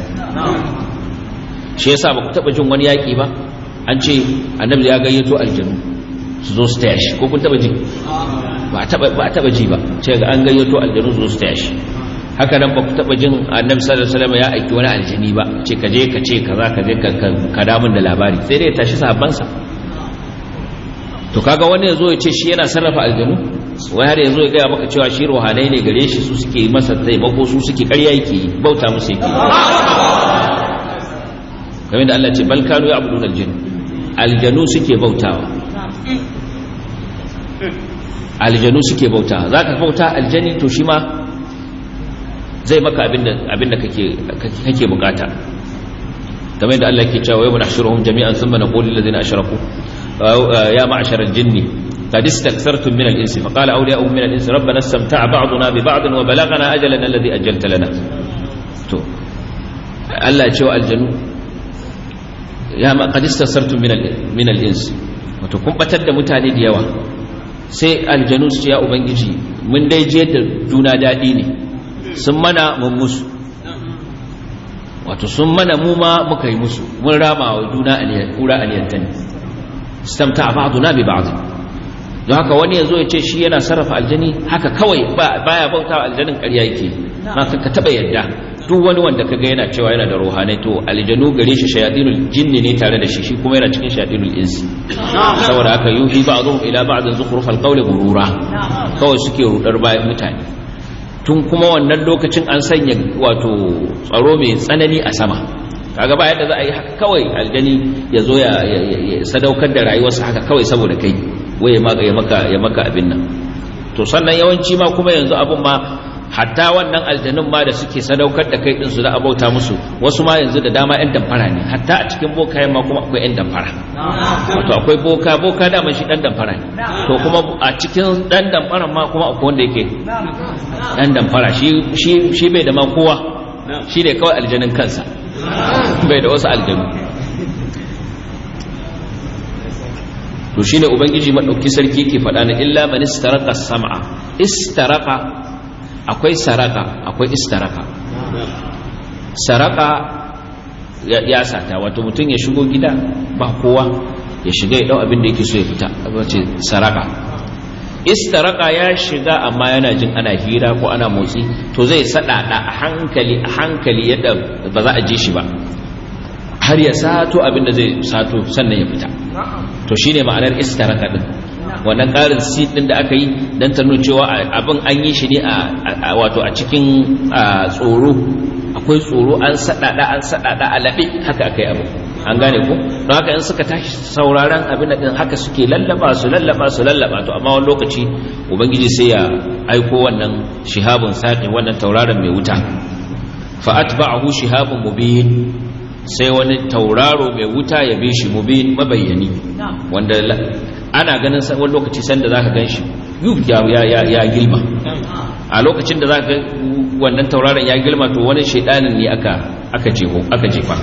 shi yasa ba ku taba jin wani yaki ba an ce annabi ya gayyato aljanu su zo su taya shi, ko kun taba ji? ba taba ji ba, ce ga an gayyato aljanu su zo su taya shi. haka nan ba ku taba jin annabi sallallahu alaihi wasallam ya aiki wani aljini ba, ce ka je ka ce kaza, ka je ka damun da labari, sai dai ya tashi sahabbansa. to kaga wani yazo ya ce shi yana sarrafa aljanu, wai har yanzu ya gaya maka cewa shi ruhanai ne gare shi, su suke masa taimako, su suke ƙarya yake bauta musu yake. kamar da Allah ce bal kanu ya'budun aljanu suke bautawa, aljanu suke bautawa. zaka bauta aljani to shi ma zai maka abinda kake bukata. kamar da Allah ke cewa yawma nahshuruhum jami'an thumma naqulu lil ladzina ashraku ya ma'shara al-jinni qad istakthartum min al-insi fa qala awliya'uhum min al-insi rabbana istamta'a ba'duna bi ba'd wa balaghana ajalana alladhi ajjalta lana. to Allah ya ce wa aljanu ya ma qad istakthartum min al-insi, wato kun batar da mutane da yawa. sai aljanu su ce ya ubangiji mun dai je da juna dadi ne, sun mana mun musu, wato sun mana mu ma muka yi musu, mun rama wa juna kura aliyantani. istamta ba'duna bi ba'd. don haka wani yazo ya ce shi yana sarrafa aljani haka kawai baya bauta aljanin, ƙarya yake. ma ka taba yadda duk wani wanda kaga yana cewa yana da ruhanai to aljanu gare shi shayatinul jinni ne tare da shi kuma yana cikin shayatinul insi. saboda haka yuhi ba'dhum ila ba'd zukhrufal qawli ghurura, kawai suke rudar bayan mutane. tun kuma wannan lokacin an sanya wato tsaro mai tsanani a sama, kaga ba yadda za a yi haka kawai aljani ya zo ya sadaukar da rayuwarsa haka kawai saboda kai waye ya maka abin nan. to sannan yawanci ma kuma yanzu abun ma hatta wannan aljanun ma da suke sadaukar da kai din su da abauta musu, wasu ma yanzu da dama yan damfara ne. hatta a cikin bokayen ma kuma akwai yan damfara, wato akwai boka dama shi dan damfara ne. to kuma a cikin dan damfaran ma kuma akwai wanda yake dan damfara, shi bai da ma kowa, shi ne kawai aljanin kansa, bai da wasu aljanu. to shine ubangiji madauki sarki yake faɗa na illa man istaraka sam'a. istaraka akwai saraka, akwai istaraka. saraka ya sata, wato mutum ya shigo gida ba kowa, ya shiga ya dau abin da yake so ya fita, wace saraka. istaraka ya shiga amma yana jin ana hira ko ana motsi, to zai sadada a hankali yadda ba za a ji shi ba, har ya sato abin da zai sato sannan ya fita. to shine ma'anar istaraka din. wannan ƙarin seed din da aka yi dan ta nuna cewa abin an yi shi ne a wato a cikin tsoro, akwai tsoro, an sadada a labe, haka akai abu, an gane ko. don haka in suka tashi sauraron abin da din haka suke lallaba to amma wani lokaci ubangiji sai ya aiko wannan shihabun saqi, wannan tauraron mai wuta. fa atba'ahu shihabun mubin, sai wani tauraro mai wuta ya bi shi, mubin mabayyani, wanda ana ganin wani lokaci sanda zaka ganshi ya gilma. a lokacin da zaka ga wannan tauraron ya gilma, to wani shedanin ne aka jefa.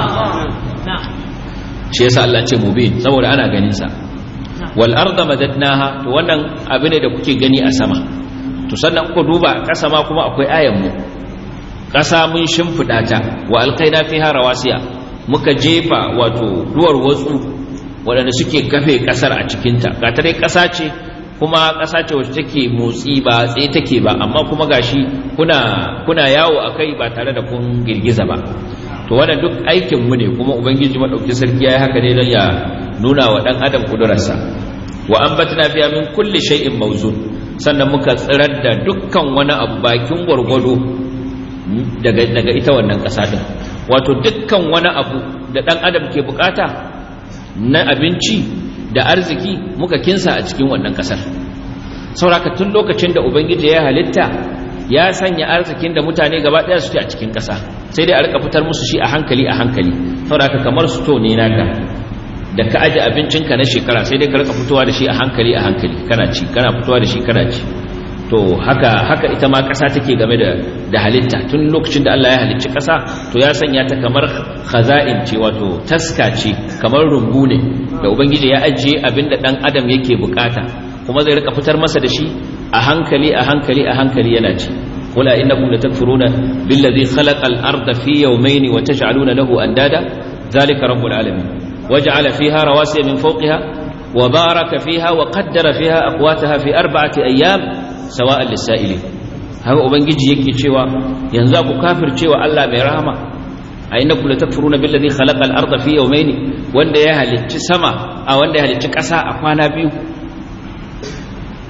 shi yasa Allah ce mubin, saboda ana ganin sa. wal arda madadnaha, to wannan abu ne da kuke gani a sama. to sannan kuka duba ƙasa ma kuma akwai ayan mu. ƙasa mun shimfiɗa ta, wa alqaina fiha rawasiya, muka jefa wato duwar watsu waɗanda suke kafe ƙasar a cikinta. ga ta dai ƙasa ce, kuma ƙasa ce wacce take motsi ba tsaye take ba, amma kuma gashi kuna yawo a kai ba tare da kun girgiza ba. to wannan duk aikin mu ne, kuma ubangiji madauki sarki yayi haka ne don ya nuna wa dan adam kudurarsa. wa ambatna fiha min kulli shay'in mawzun, sannan muka tsirar da dukkan wani abu bakin gwargwado daga ita wannan ƙasa din. wato dukkan wani abu da dan adam ke bukata na abinci da arziki muka kinsa a cikin wannan ƙasar. sauraka tun lokacin da ubangiji ya halitta ya sanya arzikin da mutane gaba daya su ci a cikin ƙasa, sai dai a rika fitar musu shi a hankali. sauraka kamar su to ne naka da ka aje abincinka na shekara, sai dai ka rika fitowa da shi a hankali kana ci, kana fitowa da shi kana ci. to haka ita ma ƙasa take game da halitta. tun lokacin da Allah ya halicci ƙasa, to ya sanya ta kamar khaza'in ce, wato taska ce, kamar rumbu ne da ubangiji ya ajiye abinda dan adam yake bukata, kuma zai rika fitar masa da shi a hankali yana ci. qul innakum latakfuruna billazi khalaqal arda fi yawmayn wa taj'aluna lahu andada zalika rabbul alamin waj'ala fiha rawasiya min fawqiha wa baraka fiha wa qaddara fiha aqwataha fi 4 ayyam sawa'an lis-sa'ilin. haka ubangiji yake cewa yanzu ku kafircewa Allah mai rahama, a innakum latakfuruna billazi khalaqal arda fi yawmayn, wanda ya halicci sama wanda ya halicci ƙasa a kwana biyu.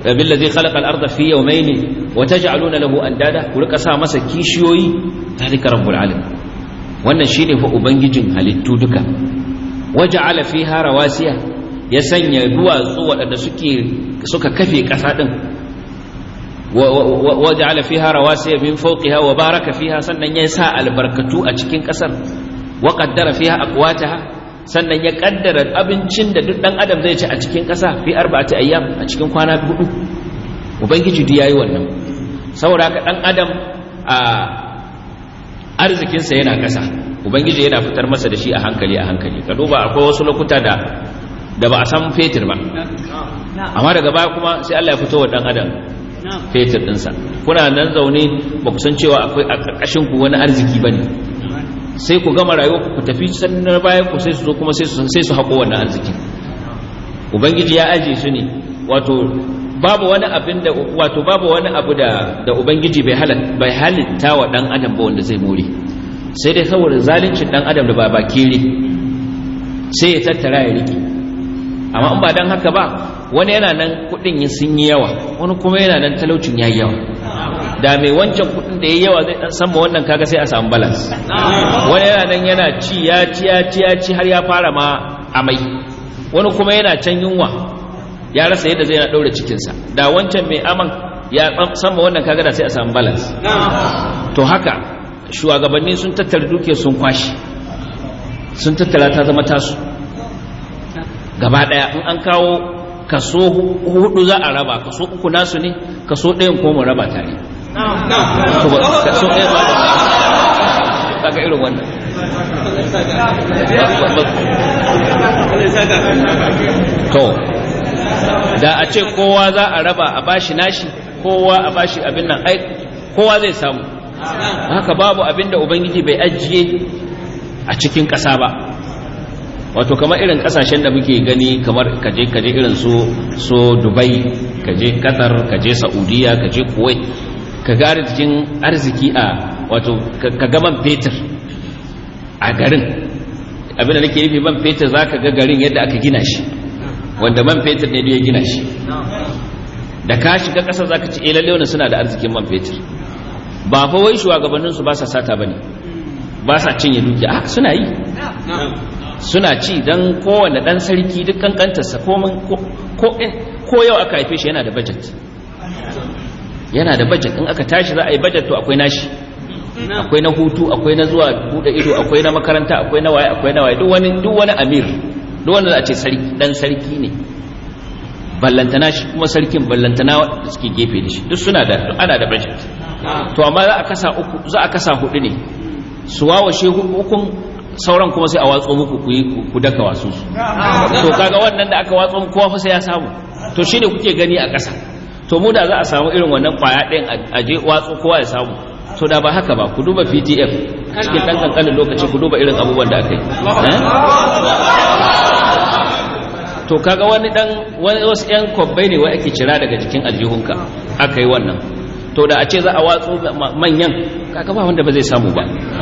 billazi khalaqa al-ardha fi yawmayn wa taj'aluna lahu andada ku rika sa masa kishiyoyi zalika rabbul alamin wannan shine fa ubangijin halittu duka waja'ala fiha rawasiya ya sanya duwatsu waɗanda suka kafe ƙasa din waja'ala fiha rawasiya min fawqiha wa baraka fiha sannan ya sa albarkatu a cikin ƙasar wa qaddara fiha aqwataha sannan ya kaddara abincin da duk dan adam zai ci a cikin ƙasa fi 4 ayyam a cikin kwana 4 ubangiji duk yayi wannan saboda haka dan adam a arzikinsa yana ƙasa ubangiji yana fitar masa da shi a hankali ka duba akwai wasu lokuta da ba a san fetur ba amma daga baya kuma sai Allah ya fito wa dan adam fetur dinsa kuna nan zaune ba ku san cewa akwai a ƙarƙashin ku wani arziki bane sai ku gama rayuwa ku tafi sannan bayan ku sai su zo kuma sai su haƙo wannan arziki ubangiji ya aje su ne wato babu wani abu da ubangiji bai halitta wa dan adam ba wanda zai more sai dai saboda zalincin dan adam da ba kere sai ya tattara ya riki amma in ba dan haka ba wani yana nan kudin sun yi yawa wani kuma yana nan talaucin yayi yawa da mai wancan kudin da yayi yawa zai dan san wannan kaga sai a samu balance wani yana nan yana ci ya ci har ya fara ma amai wani kuma yana can yunwa ya rasa yadda zai na daure cikinsa da wancan mai aman ya san wannan kaga da sai a samu balance to haka shugabanni sun tattara duke sun kwashi sun tattara ta zama tasu gaba daya in an kawo kaso 4 za a raba kaso 3 nasu ne kaso 1 ko mu raba tare kaso 1 ba kaga irin wannan to da a ce kowa za a raba a bashi nashi kowa a bashi abin nan ai kowa zai samu haka babu abin da ubangiji bai ajiye a cikin ƙasa ba wato kamar irin ƙasashen da muke gani kamar kaje irin so Dubai kaje Qatar kaje Saudiya kaje Kuwait ka ga arziki a wato ka ga man fetur a garin abin da nake nufi man fetur zaka ga garin yadda aka gina shi wanda man fetur ne ya gina shi da ka shiga ƙasar zaka ci lalle wannan suna da arzikin man fetur ba fa wai shugabanninsu ba sa sata bane ba sa cinye dukiya suna yi suna ci dan kowanne dan sarki duk kankantarsa ko yau aka haife shi yana da budget in aka tashi za a yi budget to akwai nashi akwai na hutu akwai na zuwa bude ido akwai na makaranta akwai na waye duk wani amir duk wanda za a ce sarki ne ballantana shi kuma sarkin ballantana da suke gefe da shi duk ana da budget to amma za a kasa 4 ne su wawashe 3 sauran kuma sai a watso muku ku daka wasu su to kaga wannan da aka watso kowa fa sai ya samu to shine kuke gani a ƙasa to mu da za a samu irin wannan kwaya ɗin a je watso kowa ya samu to da ba haka ba ku duba PTF cikin ɗan kankanin lokaci ku duba irin abubuwan da aka yi to kaga wasu ƴan kwabbai ne wai ake cira daga jikin aljihunka aka yi wannan to da a ce za a watso manyan kaga ba wanda ba zai samu ba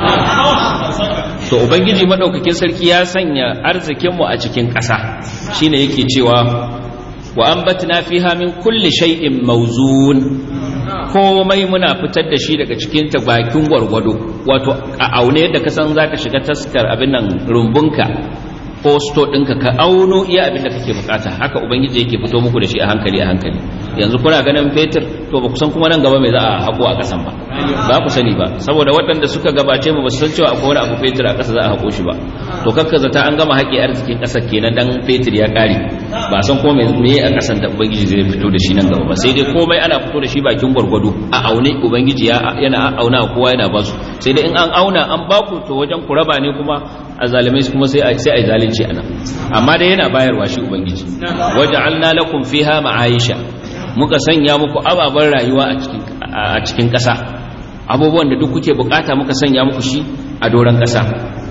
to ubangiji madaukakin sarki ya sanya arzikin mu a cikin ƙasa shine yake cewa wa ambatna fiha min kulli shay'in mawzun komai muna fitar da shi daga cikin ta bakin gwargwado wato a aune yadda ka san zaka shiga taskar abin nan rumbunka ko sto ɗinka ka auno iya abin da kake bukata haka ubangiji yake fito muku da shi a hankali yanzu kuna ganin fetur to ba ku san kuma nan gaba mai za a hako a kasan ba ku sani ba saboda waɗanda suka gabace mu ba su san cewa akwai wani abu fetur a ƙasa za a hako shi ba to kakka zata an gama haƙe arzikin ƙasar kenan dan fetur ya ƙare ba san ko me a ƙasan da ubangiji zai fito da shi nan gaba ba sai dai komai ana fito da shi bakin gwargwado a aune ubangiji yana auna kowa yana ba su sai dai in an auna an baku to wajen ku raba ne kuma a zalimai kuma sai a yi zalunci anan amma dai yana bayarwa shi ubangiji waja'alna lakum fiha ma'aisha muka sanya muku ababen rayuwa a cikin ƙasa abubuwan da duk kuke bukata muka sanya muku shi a doron ƙasa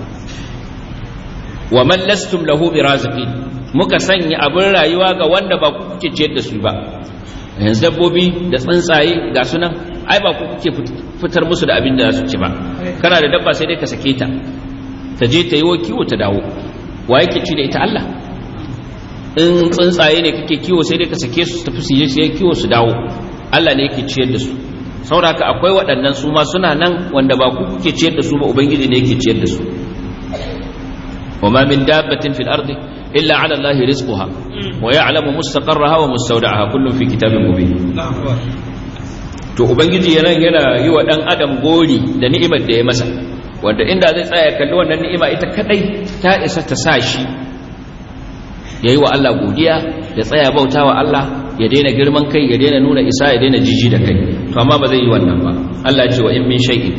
wa man lastum lahu biraziqin muka sanya abin rayuwa ga wanda ba ku kuke ciyar da su ba yanzu dabbobi da tsuntsaye ga sunan ai ba ku kuke fitar musu da abin da za su ci ba kana da dabba sai dai ka sake ta je ta yi kiwo ta dawo wa yake ci da ita Allah in tsuntsaye ne kake kiwo sai dai ka sake su tafi su je su kiwo su dawo, Allah ne yake ciyar da su. saboda akwai waɗannan su ma suna nan wanda ba ku kuke ciyar da su ba, ubangiji ne yake ciyar da su. wa ma min dabbatin fil ardi illa ala allahi rizquha wa ya'lamu mustaqarraha wa mustawda'aha kullun fi kitabin mubin. to ubangiji yana yi wa dan adam gori da ni'imar da ya masa, wanda inda zai tsaya kalli wannan ni'ima ita kadai ta isa ta sa shi yayi wa Allah godiya, ya tsaya bautawa Allah, ya daina girman kai, ya daina nuna isa, ya daina jiji da kai. to amma ba zai yi wannan ba. Allah ya ce wa in min shay'in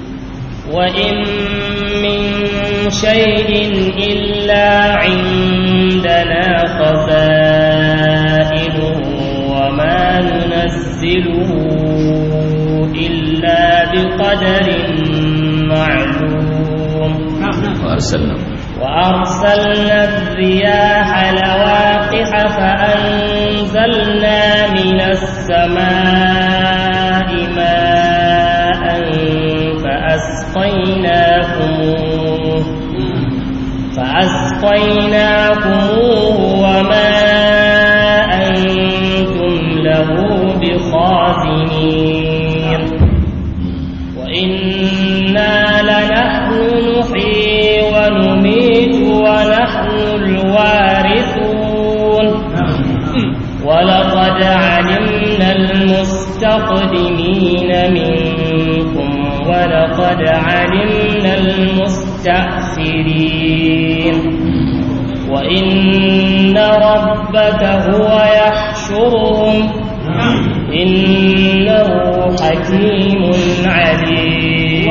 illa indana khaza'inuhu wa ma nunazziluhu illa biqadarin ma'lum. وأرسلنا الرياح لواقح فأنزلنا من السماء ماء فأسقيناكموه وما أنتم له بخازنين وإنا لنحن نحيي ونميت ونحن الوارثون ولقد علمنا المستقدمين منكم ولقد علمنا المستأخرين وإن ربك هو يحشرهم إنه حكيم عليم.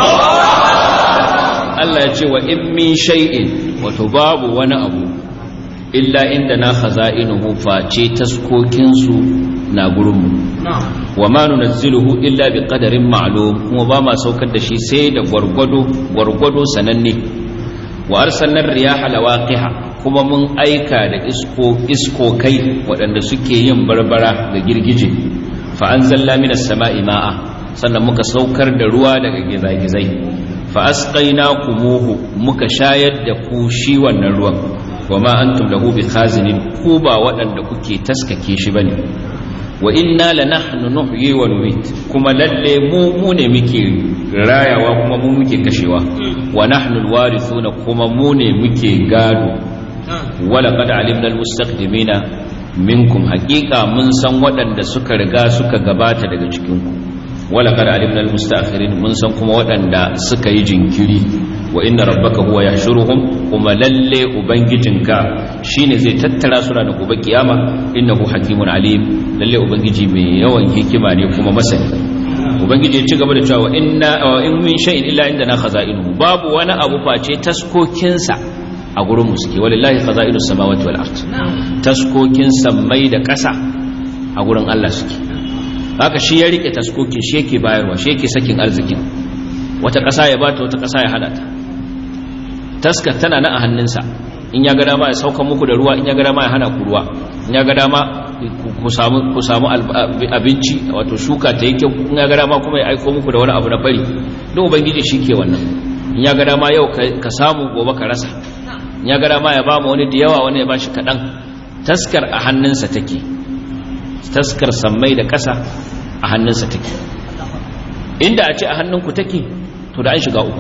Allah ya ce wa in min shay'in, wato babu wani abu illa inda na khaza'inuhu face taskokinsu na gurinmu, wa ma nunazziluhu illa bi qadarin ma'lum, kuma ba ma saukar da shi sai da gwargwado sananne. wa arsalna riyaha lawaqiha, kuma mun aika da iskokai waɗanda suke yin barbara da girgije. fa anzalna minas sama'i ma'a, sannan muka saukar da ruwa daga gizagizai. fa asqaynakumuhu, muka shayar da ku shi wannan ruwan. wama antum lahu bikhazinin, ku ba waɗanda kuke taskake shi bane. wa inna lanahnu nuhyi wa numit, kuma lalle mu ne muke rayawa kuma mu muke kashewa. wa nahnu alwarithuna, kuma mu ne muke gado. wa laqad alimna almustaqdimina minkum, haqiqa mun san waɗanda suka riga suka gabata daga cikin ku. wa laqad alimna almustaakhirin, mun san kuma waɗanda suka yi jinkiri. wa inna rabbaka huwa yahshuruhum, kuma lalle ubangijinka shine zai tattara su ranar gobe kiyama. innahu hakimun alim, lalle ubangiji mai yawan hikima ne kuma masani. ubangiji ya ci gaba da cewa in min shay'in illa indana khaza'inuhu, babu wani abu face taskokinsa a gurin mu suke. walillahi khaza'inus samawati wal ard, taskokin sammai da ƙasa a gurin Allah suke. haka shi ya rike taskokin, shi yake bayarwa, shi yake sakin arzikin. wata ƙasa ya bata, wata ƙasa ya hada ta. taskar tana nan a hannunsa, in ya ga dama ya sauka muku da ruwa, in ya ga dama ya hana ku ruwa, in ya ga dama ku samu abinci, wato shuka ta yi kyau, in ya ga dama kuma ya aiko muku da wani abu na fari. don ubangiji shi ke wannan. in ya ga dama yau ka samu, gobe ka rasa. in ya ga dama ya ba mu wani da yawa, wani ya ba shi kaɗan. taskar a hannunsa take, taskar sammai da ƙasa a hannunsa take. inda a ce a hannunku take, to da an shiga uku.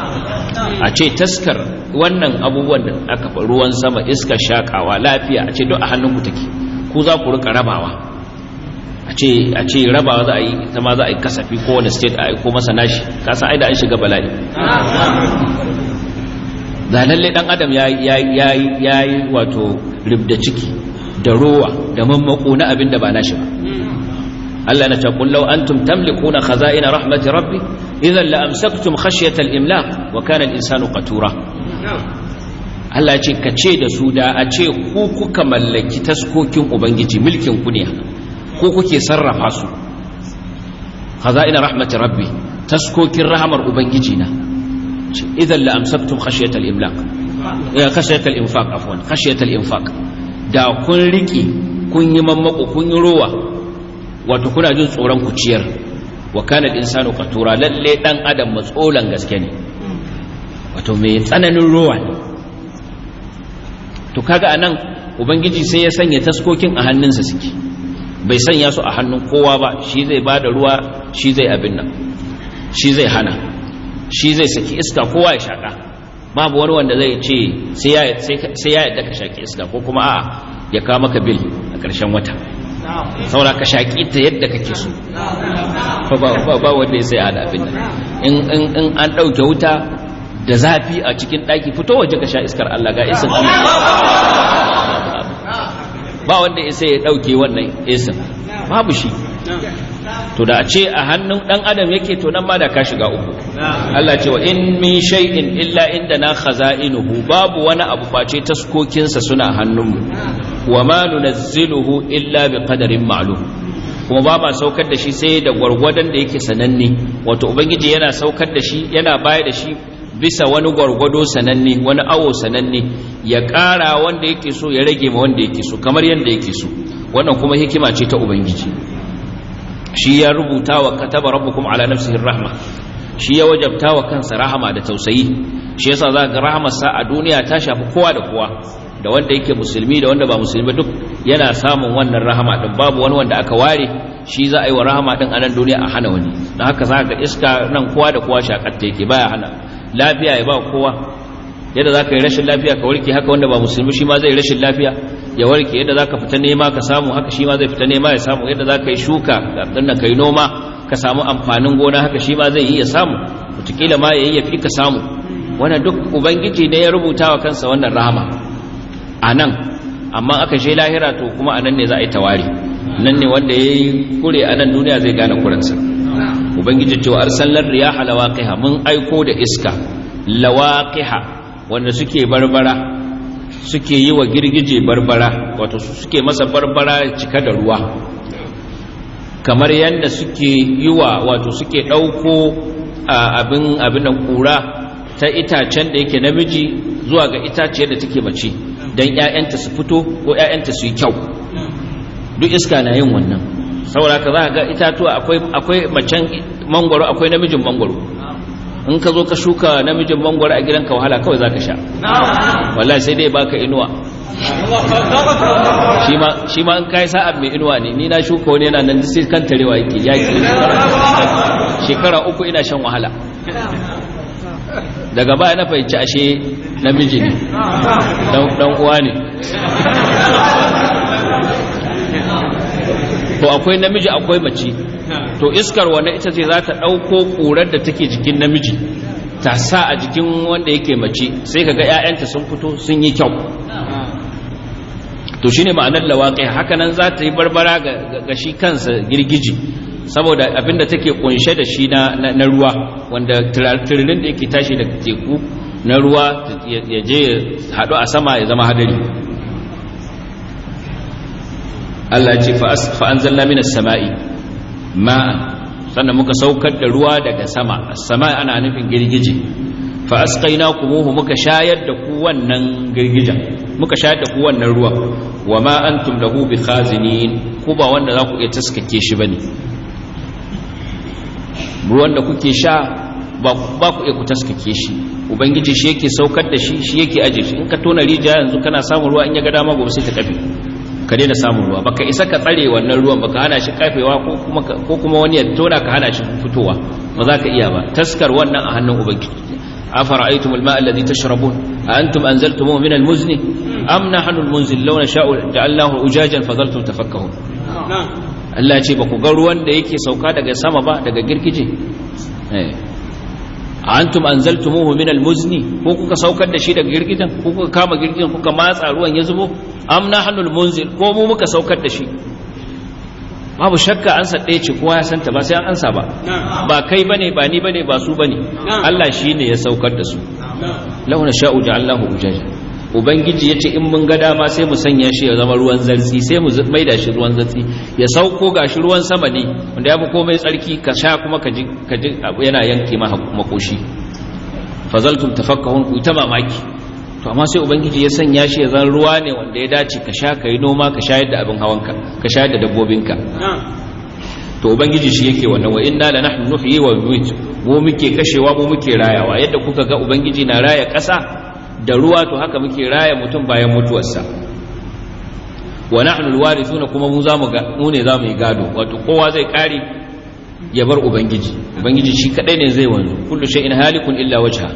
a ce taskar wannan abubuwan da aka fa, ruwan sama, iska, shakawa, lafiya, a ce duk a hannunku take, ku za ku rika rabawa. a ce rabawa za a yi, ta ma za a yi kasafi, kowane state a aiko masa nashi, kasa ai da an shiga bala'i. da lalle dan adam ya yi wato ribda ciki da rowa da mammako na abin da ba nashi ba. Allah na ce qul law antum tamlikuna khaza'ina rahmati rabbi idhan la amsaktum khashyata al-imlaq wa kana al-insanu qatura. Allah ya ce ka ce da su, da a ce ku kuka mallaki taskokin ubangiji, mulkin ku ne, ko kuke sarrafa su. khaza'ina rahmati rabbi, taskokin rahamar ubangiji na. idhan la amsaktum khashyata al-imlaq, khashyata al-infaq, afwan, khashyata al-infaq, da kun riki, kun yi mammako, kun yi rowa, wato kuna jin tsoron ku ciyar. wa kana al-insanu qatura, lalle dan adam matsolan gaske ne, wato mai tsananin rowa ne. to kaga anan ubangiji sai ya sanya taskokin a hannunsa suke, bai sanya su a hannun kowa ba. shi zai bada ruwa, shi zai abin nan, shi zai hana, shi zai saki iska kowa ya shaka. babu wani wanda zai ce sai ya yadda ka shaki iska, ko kuma a'a ya kawo maka bil a ƙarshen wata saboda ka shaki ta yadda kake so. ba wanda ya sai hada abin nan. in an ɗauke wuta da zafi a cikin ɗaki, fito waje ka sha iskar Allah ga isin Allah. ba wanda ya sai ya ɗauke wannan isin, babu shi. to da a ce a hannun ɗan adam yake, to nan ma da ka shiga uku. Allah ce wa in min shay'in illa indana khaza'inuhu, babu wani abu face taskokinsa suna hannunmu. wa ma nunazziluhu illa biqadarin ma'lum, kuma ba ma saukar da shi sai da gwargwadon da yake sananne. wato ubangiji yana saukar da shi, yana bayar da shi bisa wani gwargwado sananne, wani awo sananne, ya ƙara wanda yake so, ya rage ma wanda yake so, kamar yadda yake so. wannan kuma hikima ce ta ubangiji. shi ya rubuta wa kataba rabbukum ala nafsihi rahma, shi ya wajabta wa kansa rahama da tausayi. shi yasa za ga rahamarsa a duniya ta shafi kowa da kowa, da wanda yake musulmi da wanda ba musulmi, duk yana samun wannan rahama din. babu wani wanda aka ware shi za a yi wa rahama din a nan duniya a hana wani. don haka za ga iska nan kowa da kowa shakatta yake, baya hana. lafiya ya ba kowa, yadda za ka yi rashin lafiya ka warke, haka wanda ba musulmi shi ma zai rashin lafiya ya warke. yadda za ka fita nema ka samu, haka shi ma zai fita nema ya samu. yadda za ka yi shuka dan ka yi noma ka samu amfanin gona, haka shi ma zai yi ya samu, wataƙila ma ya yi ya fi ka samu. wannan duk ubangiji ne ya rubuta wa kansa wannan rahama a nan. amma aka je lahira, to kuma a nan ne za a yi tawari. nan ne wanda ya yi kure a nan duniya zai gane kuransa. ubangiji cewa arsalar riyaha lawaqiha, mun aiko da iska lawaqiha wanda suke barbara, suke yi wa girgije barbara, wato suke masa barbara cika da ruwa, kamar yadda suke yi wa, wato suke ɗauko abin nan kura ta itacen da yake namiji zuwa ga itaciyar da take mace, don 'ya'yanta su fito ko 'ya'yanta su yi kyau. duk iska na yin wannan. saboda ka za ga itatuwa akwai macen mangwaro, akwai namijin mangwaro. in ka zo ka shuka namijin mangwaro a gidanka, wahala kawai za ka sha. wallahi sai dai baka inuwa. shi ma in kai sa'a mai inuwa ne. ni na shuka wani yana nan sai kan tarewa yake shekara 3 ina shan wahala. daga baya na fahimci ashe namiji ne, dan uwa ne. to akwai namiji akwai mace. to iskar wannan ita ce za ta ɗauko ƙurar da take jikin namiji ta sa a jikin wanda yake mace, sai kaga 'ya'yanta sun fito sun yi kyau. to shine ma'anar lawaqi. haka nan za ta yi barbara ga shi kansa girgiji, saboda abinda take kunshe da shi na ruwa, wanda tiririn da yake tashi daga teku na ruwa ya je ya haɗu a sama ya zama hadari. Allah ya ce fa anzalna minas sama'i ma'an, sannan muka saukar da ruwa daga sama. as-sama' ana nufin girgije. fa asqaynakumuhu, muka shayar da ku wannan girgijen, muka shayar da ku wannan ruwa. wa ma antum lahu bikhazinin, ku ba wanda za ku iya taskake shi bane. ruwan da kuke sha ba ku iya ku taskake shi. ubangiji shi yake saukar da shi, shi yake aje shi. in ka tona rijiya yanzu kana samun ruwa, in ya ga dama gobe sai ta kafe, ka daina samun ruwa. baka isa ka tsare wannan ruwan, baka hana shi kafewa ko kuma wani ya tona ka hana shi fitowa, ba za ka iya ba. taskar wannan a hannun ubangiji. afara'aytum al-ma'a alladhi tashrabun a antum anzaltumuhu min al-muzni am nahnu al-munzil law nasha'u ja'alnahu ujajan fadhaltum tafakkahun. Allah ya ce ba ku ga ruwan da yake sauka daga sama ba, daga girgije. a antum anzaltumuhu min al-muzni, ko kuka saukar da shi daga girgijen, ko kuka kama girgijen kuka matsa ruwan ya zubo. am nahnu al-munzil, ko mu muka saukar da shi. babu shakka ansa ɗaya ce, kowa ya santa, ba sai an ansa ba. ba kai bane, ba ni bane, ba su bane. Allah shine ya saukar da su. law nasha'u ja'alnahu ujaja. ubangiji yace in mun ga dama sai mu sanya shi ya zama ruwan zartsi, sai mu maida shi ruwan zartsi, ya sauko gashi ruwan sama ne wanda yafi komai tsarki, ka sha kuma ka ji yana yanke makoshi. fazaltum tafakkahun, ku ta mamaki. to amma sai ubangiji ya sanya shi ya zan ruwa ne wanda ya dace ka sha, kai noma, ka shayar da abin hawanka, ka shayar da dabbobinka. to ubangiji shi yake wannan. wa inna la nahnu nuhyi wa numiit, mu muke kashewa, mu muke rayawa. yadda kuka ga ubangiji na raya ƙasa da ruwa, to haka muke raya mutum bayan mutuwarsa. wa nahnu alwarithuna kuma mu ne zamu yi gado. Wato kowa zai kare ya bar ubangiji shi kadai ne zai wanzu. Kullu shay'in halikun illa wajha,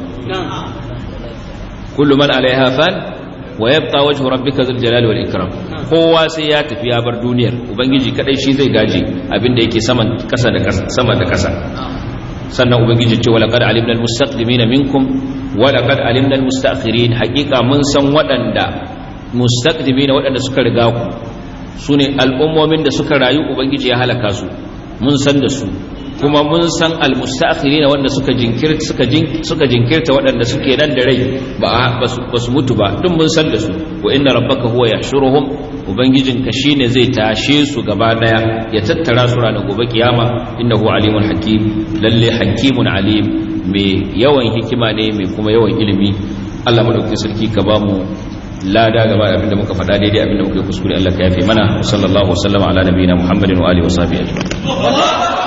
kullu man alaiha fan wa yabqa wajhu rabbika dhul jalali wal ikram. Kowa sai ya tafi ya bar duniyar, ubangiji kadai shi zai gaje abinda yake sama da kasa. Sannan ubangiji ce wala qad alimna almustaqdimina minkum wa laqad alimna almustaakhirin. Haqiqa mun san mustaqdimina waɗanda suka riga ku, sune al'ummomin da suka rayu ubangiji ya halaka su, mun san da su. Kuma mun san almustakhirina wanda suka jinkirta waɗanda suke nan da rai ba su mutu ba, duk mun san da su. Wa inna rabbaka huwa yahshuruhum, ubangijinka shine zai tashe su gaba daya ya tattara su ranar gobe kiyama. Innahu alimun hakim, lalle hakimun alim, mai yawan hikima ne mai kuma yawan ilimi. Allah madaukakin sarki ka ba mu lada gaba da abinda muka faɗa daidai, abinda muka yi kuskure Allah ka yafe mana. Sallallahu alaihi wa sallam ala nabiyina Muhammadin wa alihi wa sahbihi ajma'in.